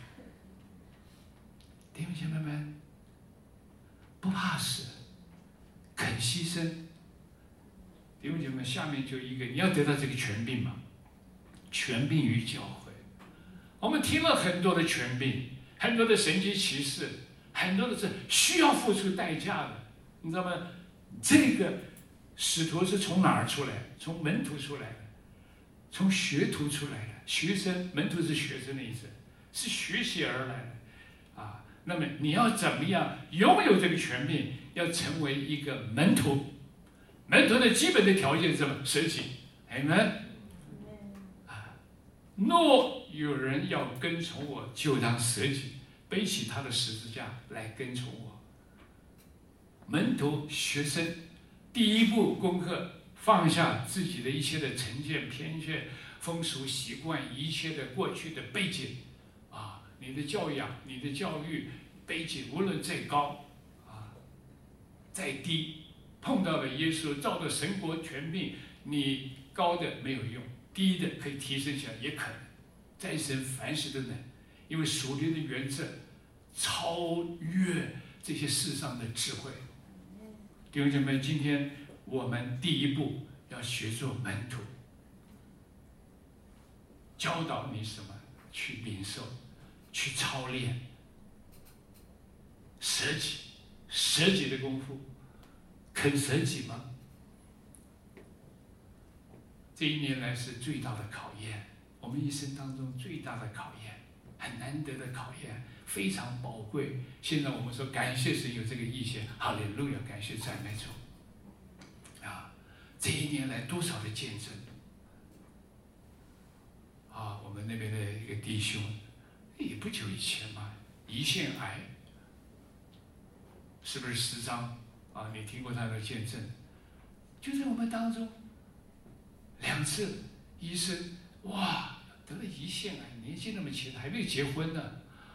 S1: 弟兄姐妹们，不怕死，肯牺牲。弟兄姐妹，下面就一个，你要得到这个权柄嘛？权柄与教诲。我们听了很多的权柄，很多的神迹奇事，很多的是需要付出代价的，你知道吗？这个使徒是从哪儿出来？从门徒出来的，从学徒出来的。学生，门徒是学生的意思，是学习而来的那么你要怎么样拥有这个权柄？要成为一个门徒。门徒的基本的条件是什么？舍己。Amen。若有人要跟从我，就当舍己，背起他的十字架来跟从我。门徒学生第一步功课，放下自己的一切的成见、偏见、风俗习惯，一切的过去的背景你的教养、你的教育背景，无论再高再低，碰到了耶稣，照着神国权柄，你高的没有用，低的可以提升起来，也可能在神凡事都能，因为属灵的原则超越这些世上的智慧。弟兄姐妹，今天我们第一步要学做门徒，教导你什么？去领受，去操练，舍己的功夫。肯舍己吗？ 这一年来是最大的考验，我们一生当中最大的考验，很难得的考验，非常宝贵。现在我们说感谢神有这个意向，哈利路亚，感谢赞美主。这一年来多少的见证我们那边的一个弟兄，也不久以前嘛，胰腺癌，是不是10章你听过他的见证？就在我们当中，2次医生得了胰腺癌，年纪那么轻，还没有结婚呢，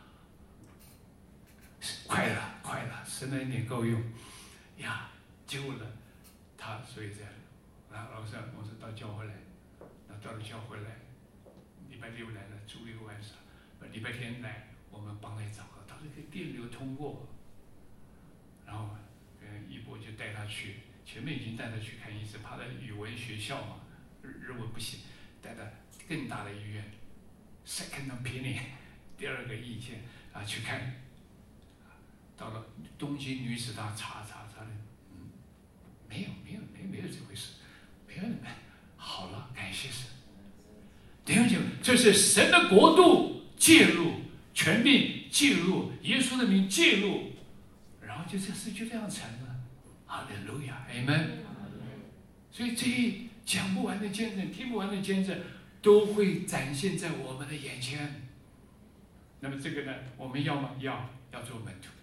S1: 快了，神的恩典够用呀，救了他。所以这样，然后我说到教会来，到了教会来，礼拜6来了，住1个晚上，礼拜天来，我们帮他找到，他这个电流通过，然后一波就带他去，前面已经带他去看医生，怕他语文学校嘛，日文不行，带他更大的医院 ，second opinion， 第2个意见去看，到了东京女子大查的，没有这回事，没有，好了，感谢神。弟兄姐妹，这是神的国度介入，权柄介入，耶稣的名介入，然后这事就这样成了。哈利路亚，阿们。所以这一讲不完的见证，听不完的见证，都会展现在我们的眼前。那么这个呢，我们要吗？要做门徒，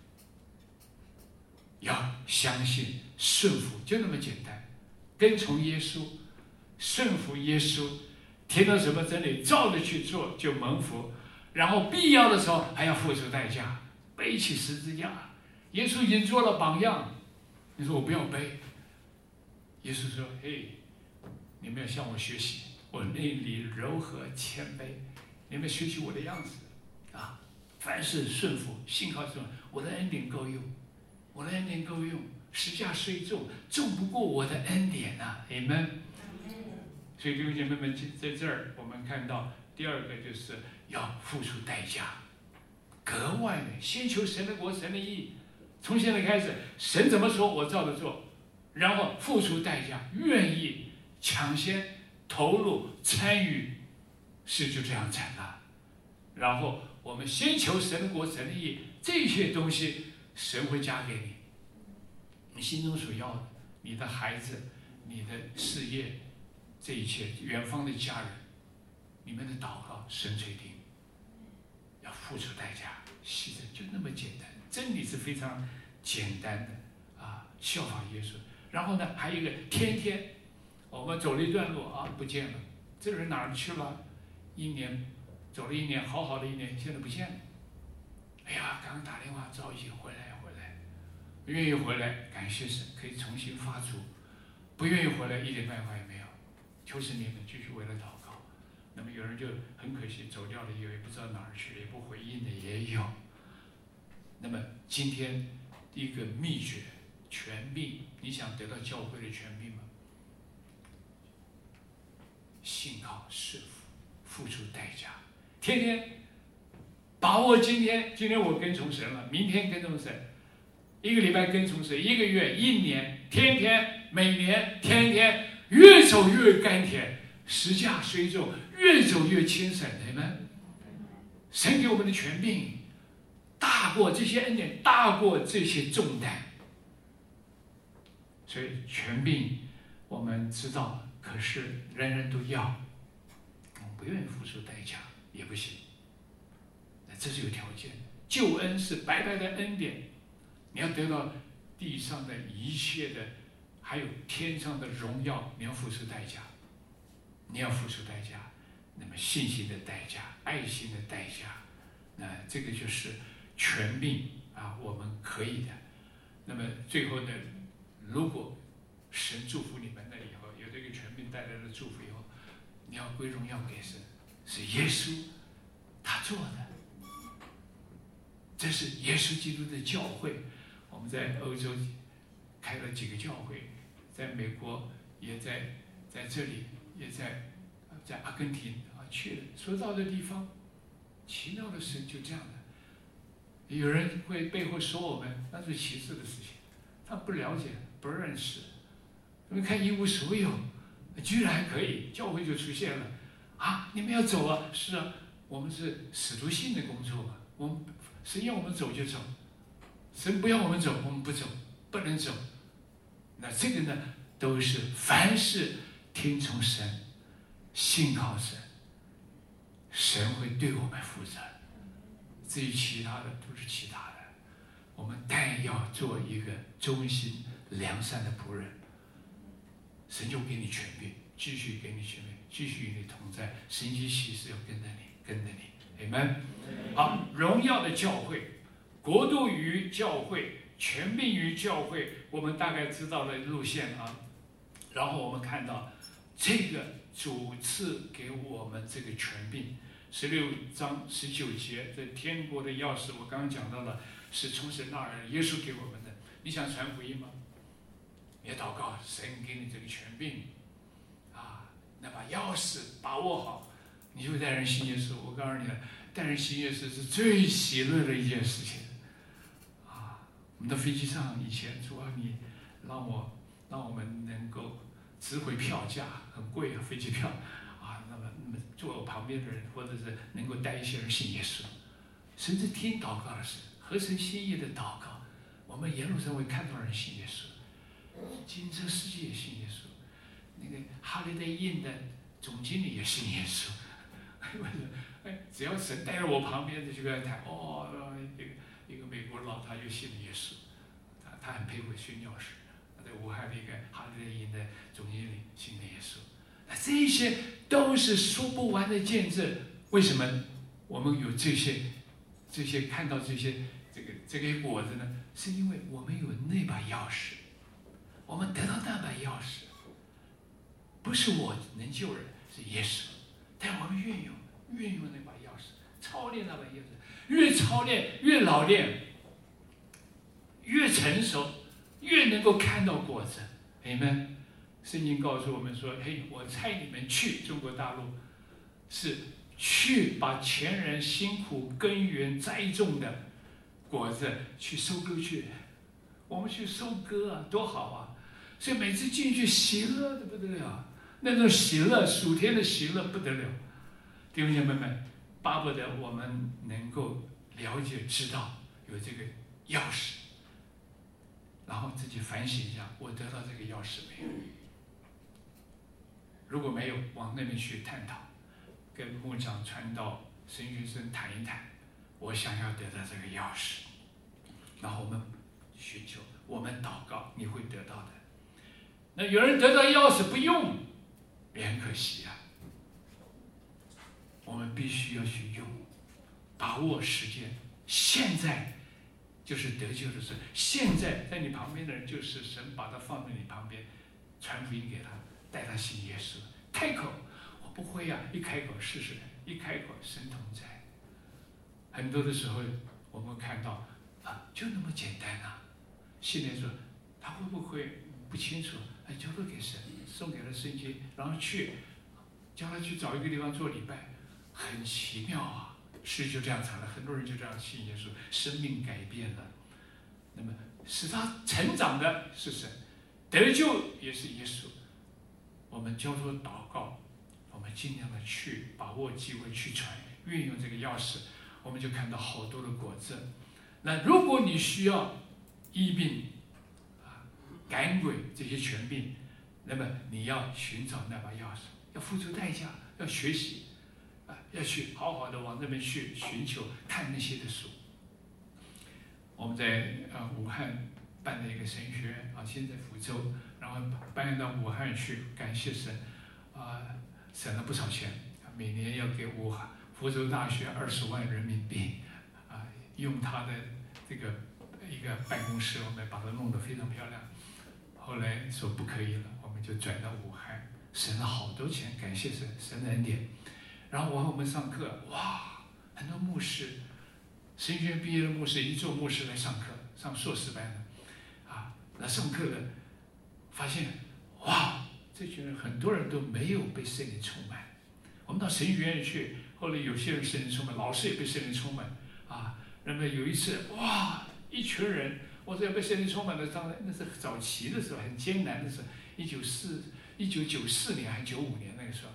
S1: 要相信、顺服，就那么简单。跟从耶稣，顺服耶稣，听到什么真理，照着去做，就蒙福。然后必要的时候还要付出代价，背起十字架。耶稣已经做了榜样，你说我不要背。耶稣说：“嘿，你们要向我学习，我内里柔和谦卑，你们学习我的样子凡事顺服，信靠主，我的恩典够用，我的恩典够用。十架虽重，重不过我的恩典啊，amen。所以弟兄姐妹们，在这儿我们看到第2个就是要付出代价，格外的先求神的国、神的义。从现在开始，神怎么说，我照着做，然后付出代价，愿意抢先投入参与，事就这样成了。然后我们先求神的国、神的义，这些东西神会加给你。你心中所要的，你的孩子、你的事业，这一切远方的家人，你们的祷告神垂听，要付出代价，牺牲，就那么简单。真理是非常简单的效法耶稣。然后呢，还有一个天天我们走了一段路不见了，这人哪儿去了？1年走了1年，好好的1年，现在不见了。哎呀，刚刚打电话着急回来，愿意回来，感谢神，可以重新发出；不愿意回来，一点办法也没有。求神你们继续为了祷告。那么有人就很可惜走掉了，也不知道哪儿去了，也不回应的也有。那么今天一个秘诀，权柄，你想得到教会的权柄吗？信靠顺服，付出代价，天天把握今天我跟从神了，明天跟从神，1个礼拜跟从神，1个月、1年，天天、每年、天天，越走越甘甜，十架虽重，越走越轻省。你们，神给我们的权柄大过这些恩典，大过这些重担。所以权柄我们知道，可是人人都要，我们不愿意付出代价也不行。那这是有条件，救恩是白白的恩典。你要得到地上的一切的，还有天上的荣耀，你要付出代价，你要付出代价。那么信心的代价，爱心的代价，那这个就是权柄我们可以的。那么最后呢，如果神祝福你们了以后，有这个权柄带来的祝福以后，你要归荣耀给神，是耶稣他做的，这是耶稣基督的教会。我们在欧洲开了几个教会，在美国也在这里，也在阿根廷去了，所到的地方，奇妙的神就这样的。有人会背后说我们，那是歧视的事情，他不了解，不认识，因为看一无所有， 居然可以，教会就出现了啊！你们要走啊？是啊，我们是使徒性的工作嘛，我们神要我们走就走，神不要我们走，我们不走，不能走。那这个呢，都是凡是听从神、信靠神，神会对我们负责。至于其他的，都是其他的。我们但要做一个忠心良善的仆人，神就给你权柄，继续给你权柄，继续与你同在，神迹奇事要跟着你，跟着你。Amen。好，荣耀的教会，国度与教会，权柄与教会，我们大概知道了路线啊。然后我们看到这个主赐给我们这个权柄，16章19节，这天国的钥匙，我刚刚讲到了。是从神那儿耶稣给我们的。你想传福音吗？你要祷告，神给你这个权柄啊，那把钥匙把握好，你就带人信耶稣。我告诉你了，带人信耶稣是最喜乐的一件事情啊！我们的飞机上以前主啊，你让我们能够值回票价，很贵啊，飞机票啊，那么坐我旁边的人，或者是能够带一些人信耶稣，甚至听祷告的事。合神心意的祷告，我们沿路上会看到人信耶稣，金车世界也信耶稣，那个哈利德印的总经理也信耶稣。只要神带着我旁边的就跟他谈，一个美国佬他就信了耶稣，他很佩服宣教士，在武汉的一个哈利德印的总经理信了耶稣。那这些都是说不完的见证。为什么我们有这些看到这些？这个果子呢，是因为我们有那把钥匙，我们得到那把钥匙，不是我能救人，是耶稣。但我们运用那把钥匙，操练那把钥匙，越操练越老练，越成熟，越能够看到果子。Amen。圣经告诉我们说：“嘿，我差你们去中国大陆，是去把前人辛苦耕耘栽种的。”果子去收割去，我们去收割啊，多好啊！所以每次进去喜乐的不得了，那种喜乐，属天的喜乐不得了。弟兄姐妹们，巴不得我们能够了解、知道有这个钥匙，然后自己反省一下，我得到这个钥匙没有？如果没有，往那边去探讨，跟牧长、传道、神学生谈一谈。我想要得到这个钥匙，然后我们寻求，我们祷告，你会得到的。那有人得到钥匙不用，也很可惜啊。我们必须要去用，把握时间。现在就是得救的时候，现在在你旁边的人，就是神把他放在你旁边，传福音给他，带他信耶稣。开口，我不会呀，一开口试试，一开口神同在。很多的时候，我们看到啊，就那么简单啊。信耶稣，他会不会不清楚？交托给神，送给了圣经，然后去叫他去找一个地方做礼拜，很奇妙啊。事就这样成了，很多人就这样信耶稣，生命改变了。那么使他成长的是神，得救也是耶稣。我们交托祷告，我们尽量的去把握机会去传，运用这个钥匙。我们就看到好多的果子。那如果你需要医病啊、赶鬼这些权柄，那么你要寻找那把钥匙，要付出代价，要学习啊，要去好好的往那边去寻求看那些的书。我们在武汉办了一个神学院啊，现在福州，然后搬到武汉去，感谢神啊，省了不少钱，每年要给福州大学20万人民币，啊，用他的这个一个办公室，我们把它弄得非常漂亮。后来说不可以了，我们就转到武汉，省了好多钱，感谢神，神的恩典。然后我们上课，哇，很多牧师，神学院毕业的牧师，一做牧师来上课，上硕士班的，啊，来上课的，发现，哇，这群人很多人都没有被圣灵充满。我们到神学院去。后来有些人圣灵充满，老师也被圣灵充满啊。那么有一次，哇，一群人，我说要被圣灵充满的，当然那是早期的时候，很艰难的时候，1994
S2: 1994年还95年那个时候，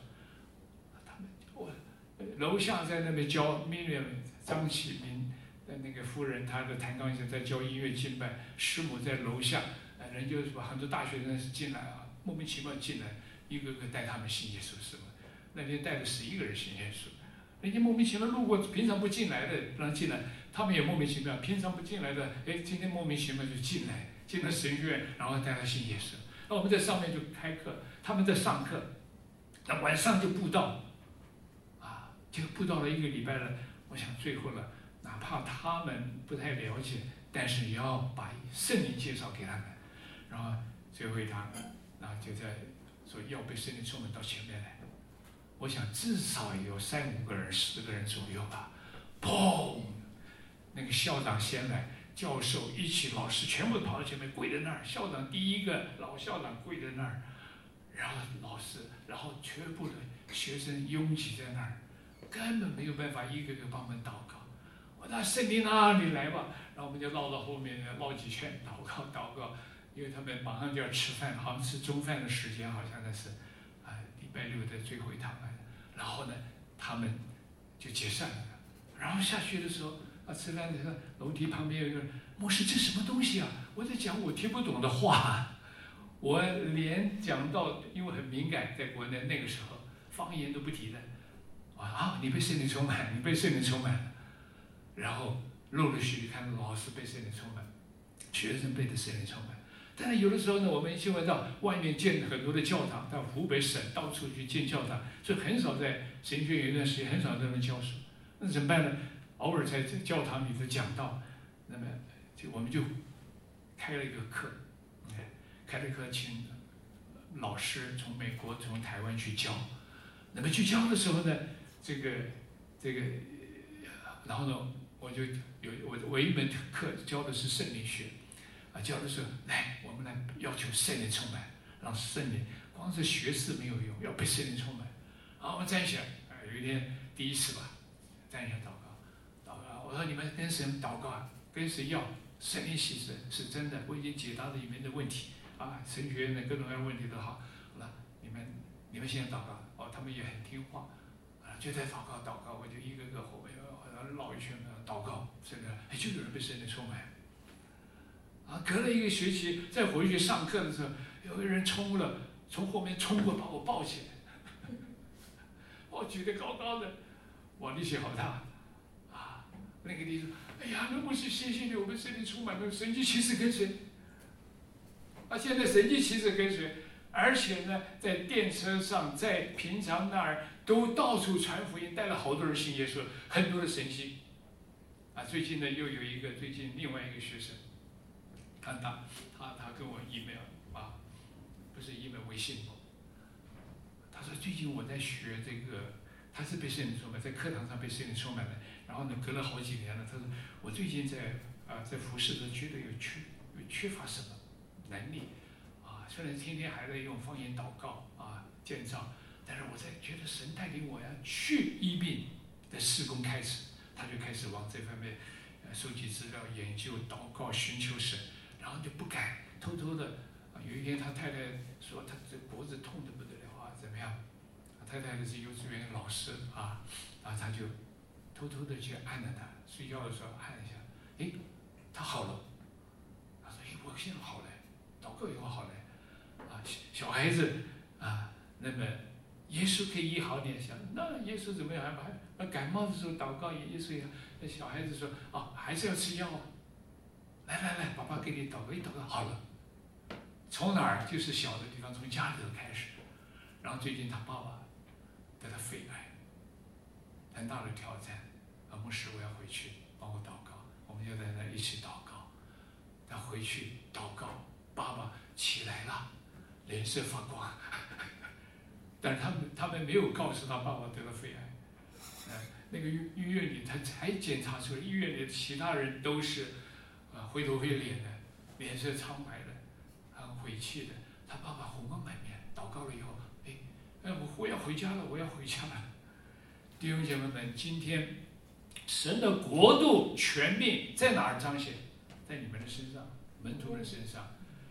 S2: 楼下在那边教Miriam张启明的那个夫人，她的弹钢琴在教音乐敬拜，师母在楼下，人就把很多大学生进来啊，莫名其妙进来，一个个带他们信耶稣，是吗？那天带了11个人信耶稣，人家莫名其妙路过，平常不进来的让进来，他们也莫名其妙，平常不进来的，今天莫名其妙就进来神学院，然后带他信耶稣。那我们在上面就开课，他们在上课，那晚上就布道。就布道了1个礼拜了，我想最后了，哪怕他们不太了解，但是也要把圣灵介绍给他们。然后最后一堂，然后就在说要被圣灵充满到前面来。我想至少有3、5个人、10个人左右吧。砰！那个校长先来，教授一起，老师全部跑到前面跪在那儿。校长第一个，老校长跪在那儿，然后老师，然后全部的学生拥挤在那儿。根本没有办法一个个帮我们祷告。我说圣灵啊，你来吧。然后我们就绕到后面绕几圈祷告，因为他们马上就要吃饭，好像吃中饭的时间，好像那是礼拜6的最后一堂了。然后呢，他们就解散了。然后下去的时候吃饭的时候，楼梯旁边有一个人，牧师，这什么东西啊？我在讲我听不懂的话。我连讲到，因为很敏感，在国内那个时候方言都不提的。你被圣灵充满，你被圣灵充满了。然后陆陆续续看到老师被圣灵充满，学生被圣灵充满。但是有的时候呢，我们新闻到外面建很多的教堂，到湖北省到处去建教堂，所以很少在神学院有一段时间很少在那教书。那怎么办呢？偶尔在教堂里头讲道，那么我们就开了一个课，请老师从美国从台湾去教。那么去教的时候呢，这个，然后呢，我一门课教的是圣灵学，教的时候来，我们来要求圣灵充满，让圣灵光是学识没有用，要被圣灵充满。好，我们站起来，有一天第一次吧，站起来祷告，我说你们跟神祷告啊，跟神要圣灵启示是真的，我已经解答了你们的问题神学院的各种各样的问题都好，好了，你们现在祷告。他们也很听话，就在祷告，我就一个个后面绕一圈祷告，真的就有人被圣灵充满。隔了1个学期，再回去上课的时候，有个人从后面冲过把我抱起来，我举得高高的，我力气好大那个弟兄，哎呀，那牧师谢谢你，我们圣灵充满了，神迹奇事跟随。现在神迹奇事跟随。而且呢，在电车上，在平常那儿都到处传福音，带了好多人信耶稣，很多的神迹。最近呢，又有另外一个学生，他跟我 email 不是 email 微信，他说最近我在学这个，他是被圣灵充满，在课堂上被圣灵充满的，然后呢，隔了好几年了，他说我最近在服侍的觉得有缺乏什么能力。虽然天天还在用方言祷告建造，但是我在觉得神带领我要去医病的事工开始，他就开始往这方面收集资料、研究、祷告、寻求神，然后就不敢偷偷的。有一天他太太说他这脖子痛得不得了怎么样？太太是幼稚园老师然后他就偷偷的去按了他，睡觉的时候按一下，他好了。他说我现在好了，祷告以后好了。小孩子那么耶稣可以医好你，想那耶稣怎么样？感冒的时候祷告耶稣呀。那小孩子说还是要吃药来，爸爸给你祷告，一祷告好了。从哪儿？就是小的地方，从家里头开始。然后最近他爸爸得了肺癌，很大的挑战。牧师，我要回去帮我祷告，我们就在那一起祷告。他回去祷告，爸爸起来了。脸色发光，但是他们没有告诉他爸爸得了肺癌。那个医院里他才检查出来，医院里的其他人都是灰头灰脸的，脸色苍白的，很晦气的。他爸爸红光满面，祷告了以后，我要回家了，我要回家了。弟兄姐妹们，今天神的国度权柄在哪儿彰显？在你们的身上，门徒的身上。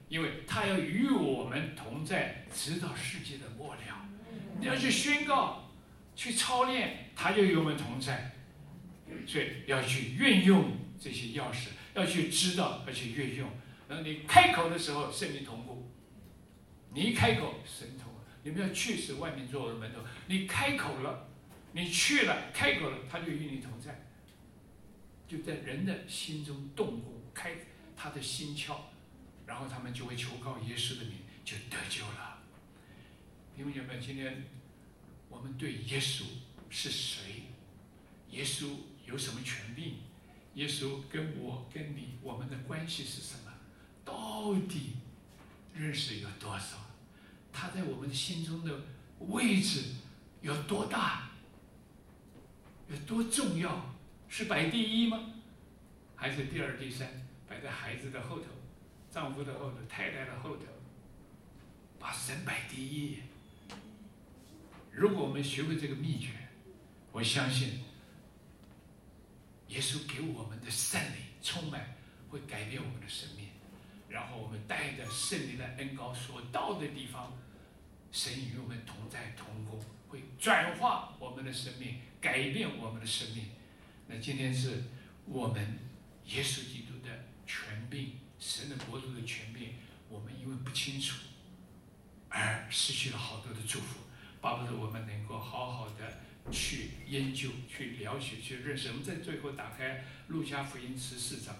S2: 因为他要与我们同在，直到世界的末了。你要去宣告，去操练，他就与我们同在。所以要去运用这些钥匙，要去知道，而且运用。然后你开口的时候，圣灵同步。你一开口，神同步。你们要去使外面做我的门徒。你开口了，你去了，开口了，他就与你同在，就在人的心中动工，开他的心窍，然后他们就会求告耶稣的名，就得救了。弟兄姐妹，今天我们对耶稣是谁？耶稣有什么权柄？耶稣跟我跟你，我们的关系是什么？到底认识有多少？他在我们的心中的位置有多大？有多重要？是摆第一吗？还是第二、第三？摆在孩子的后头，丈夫的后头，太太的后头，把神摆第一。如果我们学会这个秘诀，我相信耶稣给我们的圣灵充满，会改变我们的生命。然后我们带着圣灵的恩膏所到的地方，神与我们同在同工，会转化我们的生命，改变我们的生命。那今天是我们耶稣基督的权柄，神的国度的权柄，我们因为不清楚而失去了好多的祝福。巴不得我们能够好好的去研究、去了解、去认识。我们在最后打开路加福音14章。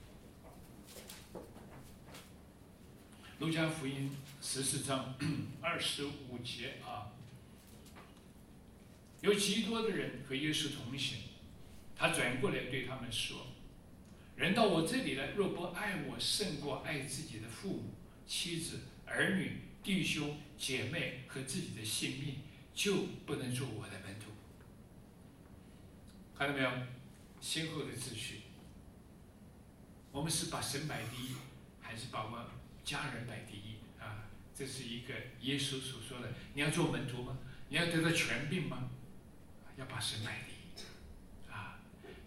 S2: 路加福音14章25节啊，有极多的人和耶稣同行，他转过来对他们说：“人到我这里来，若不爱我胜过爱自己的父母、妻子、儿女、弟兄、姐妹和自己的性命，就不能做我的门徒。”看到没有？先后的秩序。我们是把神摆第一，还是把我们家人摆第一啊？这是一个耶稣所说的。你要做门徒吗？你要得到权柄吗？要把神摆第一啊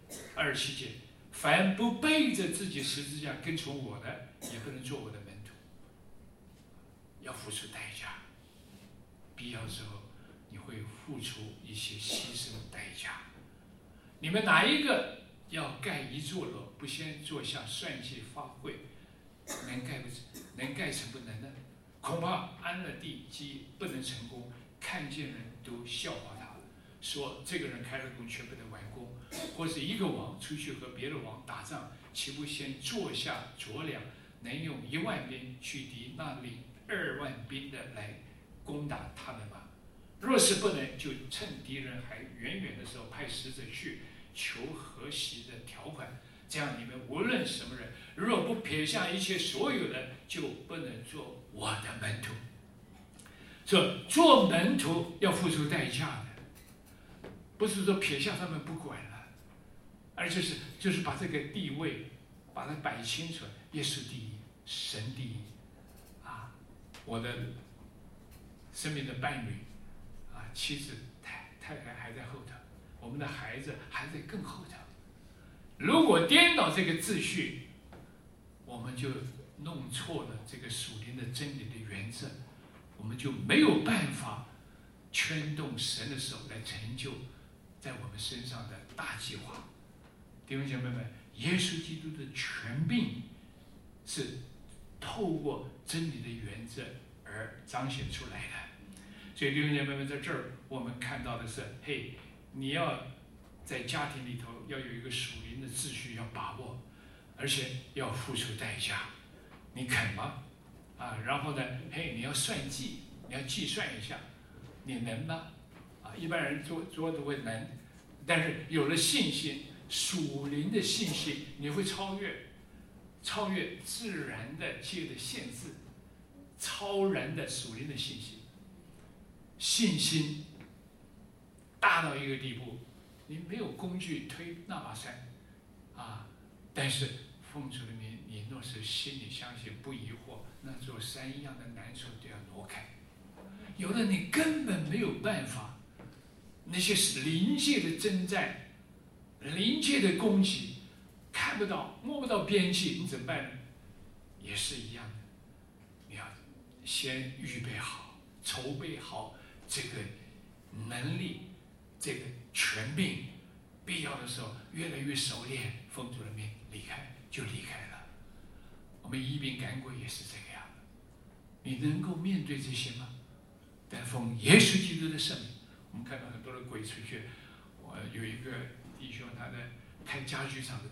S2: ！27节，凡不背着自己十字架跟从我的，也不能做我的门徒。要付出代价，必要之后，你会付出一些牺牲代价。你们哪一个要盖一座楼，不先坐下算计发会，能盖成不能呢？恐怕安了地基不能成功，看见人都笑话他，说这个人开了工却不能完工。或是一个王出去和别的王打仗，岂不先坐下酌量，能用10000兵去敌那领2万兵的来攻打他们吗？若是不能，就趁敌人还远远的时候，派使者去求和习的条款。这样你们无论什么人，若不撇下一切所有的，就不能做我的门徒。说做门徒要付出代价的，不是说撇下他们不管了，而就是把这个地位把它摆清楚。耶稣第一，神第一啊！我的生命的伴侣啊，妻子、太太还在后头，我们的孩子还在更后头。如果颠倒这个秩序，我们就弄错了这个属灵的真理的原则，我们就没有办法牵动神的手来成就在我们身上的大计划。弟兄姐妹们，耶稣基督的权柄是透过真理的原则而彰显出来的。所以弟兄姐妹们，在这儿我们看到的是，嘿，你要在家庭里头要有一个属灵的秩序要把握，而且要付出代价。你肯吗？啊，然后呢，嘿，你要算计，你要计算一下，你能吗？啊，一般人做都会能，但是有了信心，属灵的信心，你会超越自然的界的限制，超然的属灵的信心，信心大到一个地步，你没有工具推那把山，啊，但是奉主的名，你若是心里相信不疑惑，那座山一样的难处都要挪开。有的你根本没有办法，那些临界的征战、临界的攻击，看不到、摸不到边际，你怎么办呢？也是一样的。 先预备好、筹备好这个能力、这个权柄，必要的时候越来越熟练，奉主的命离开就离开了。我们医病赶鬼也是这个样的。你能够面对这些吗？但奉耶稣基督的圣名，我们看到很多的鬼出去。我有一个弟兄，他在开家具厂的，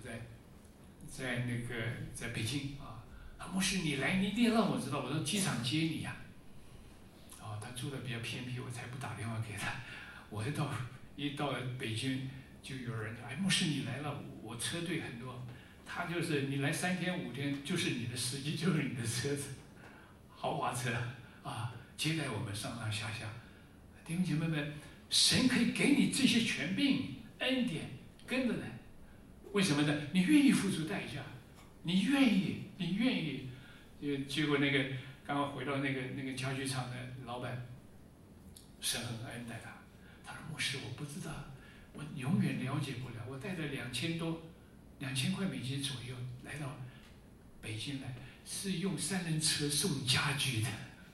S2: 在北京啊。牧师，你来，你一定要让我知道。我说机场接你呀。他住的比较偏僻，我才不打电话给他。我一到了北京，就有人哎，牧师你来了，我车队很多。他就是你来3天5天，就是你的司机，就是你的车子，豪华车啊，接待我们上上下下。弟兄姐妹们，神可以给你这些权柄、恩典，跟着来。为什么呢？你愿意付出代价，你愿意。结果那个刚刚回到那个家具厂的老板，神很恩待他。他说：“牧师，我不知道，我永远了解不了。我带着2000块美金左右来到北京来，是用3轮车送家具的。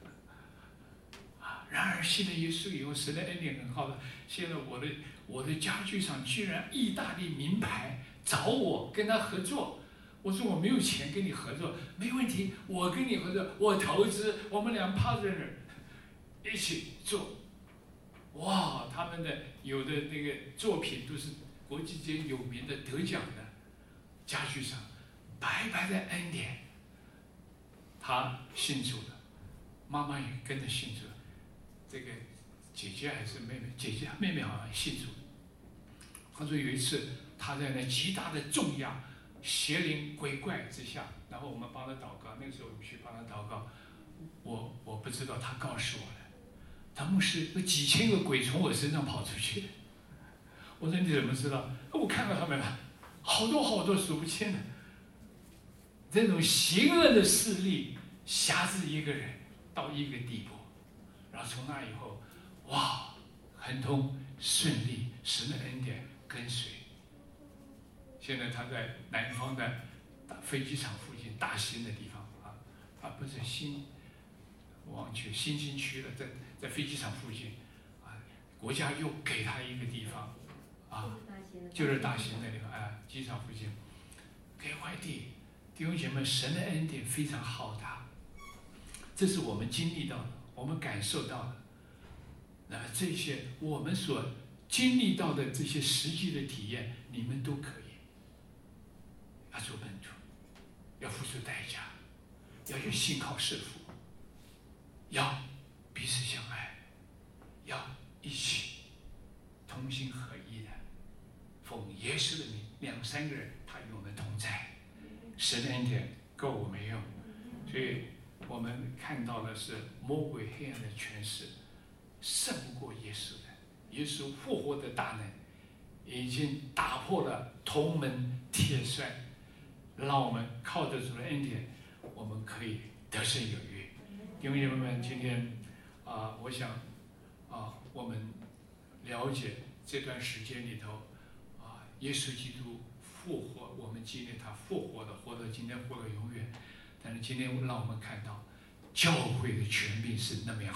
S2: 然而信了耶稣以后，神的恩典很好的。现在我的家具厂居然意大利名牌找我跟他合作。我说我没有钱跟你合作，没问题，我跟你合作，我投资，我们俩 partner 一起做。哇，他们的有的那个作品都是国际间有名的得奖的家具厂，白白的恩典。他信主了，妈妈也跟着信主。这个姐姐还是妹妹，妹妹好像信主。他说有一次他在那极大的重压、邪灵鬼怪之下，然后我们帮他祷告。那个时候我们去帮他祷告，我不知道，他告诉我了。他牧师有几千个鬼从我身上跑出去。我说你怎么知道？我看到他们了，好多数不清的。这种邪恶的势力辖制一个人到一个地步，然后从那以后，哇，很通顺利，神的恩典跟随。现在他在南方的飞机场附近大兴的地方啊，不是我忘记新兴区了，在飞机场附近啊，国家又给他一个地方啊，就是大兴的地方啊，机场附近给外地弟兄姐妹，神的恩典非常浩大，这是我们经历到的，我们感受到的。那么这些我们所经历到的这些实际的体验，你们都可以。要做门徒，要付出代价，要有信靠社福，要彼此相爱，要一起同心合一的奉耶稣的名，2、3个人他与我们同在。神的恩典够我们用，所以我们看到的是魔鬼黑暗的权势胜不过耶稣的。耶稣复活的大能已经打破了铜门铁栓，让我们靠着主的恩典，我们可以得胜有余。弟兄姐妹们，今天我想我们了解这段时间里头耶稣基督复活，我们纪念他复活的，活到今天，活到永远。但是今天让我们看到教会的权柄是那么样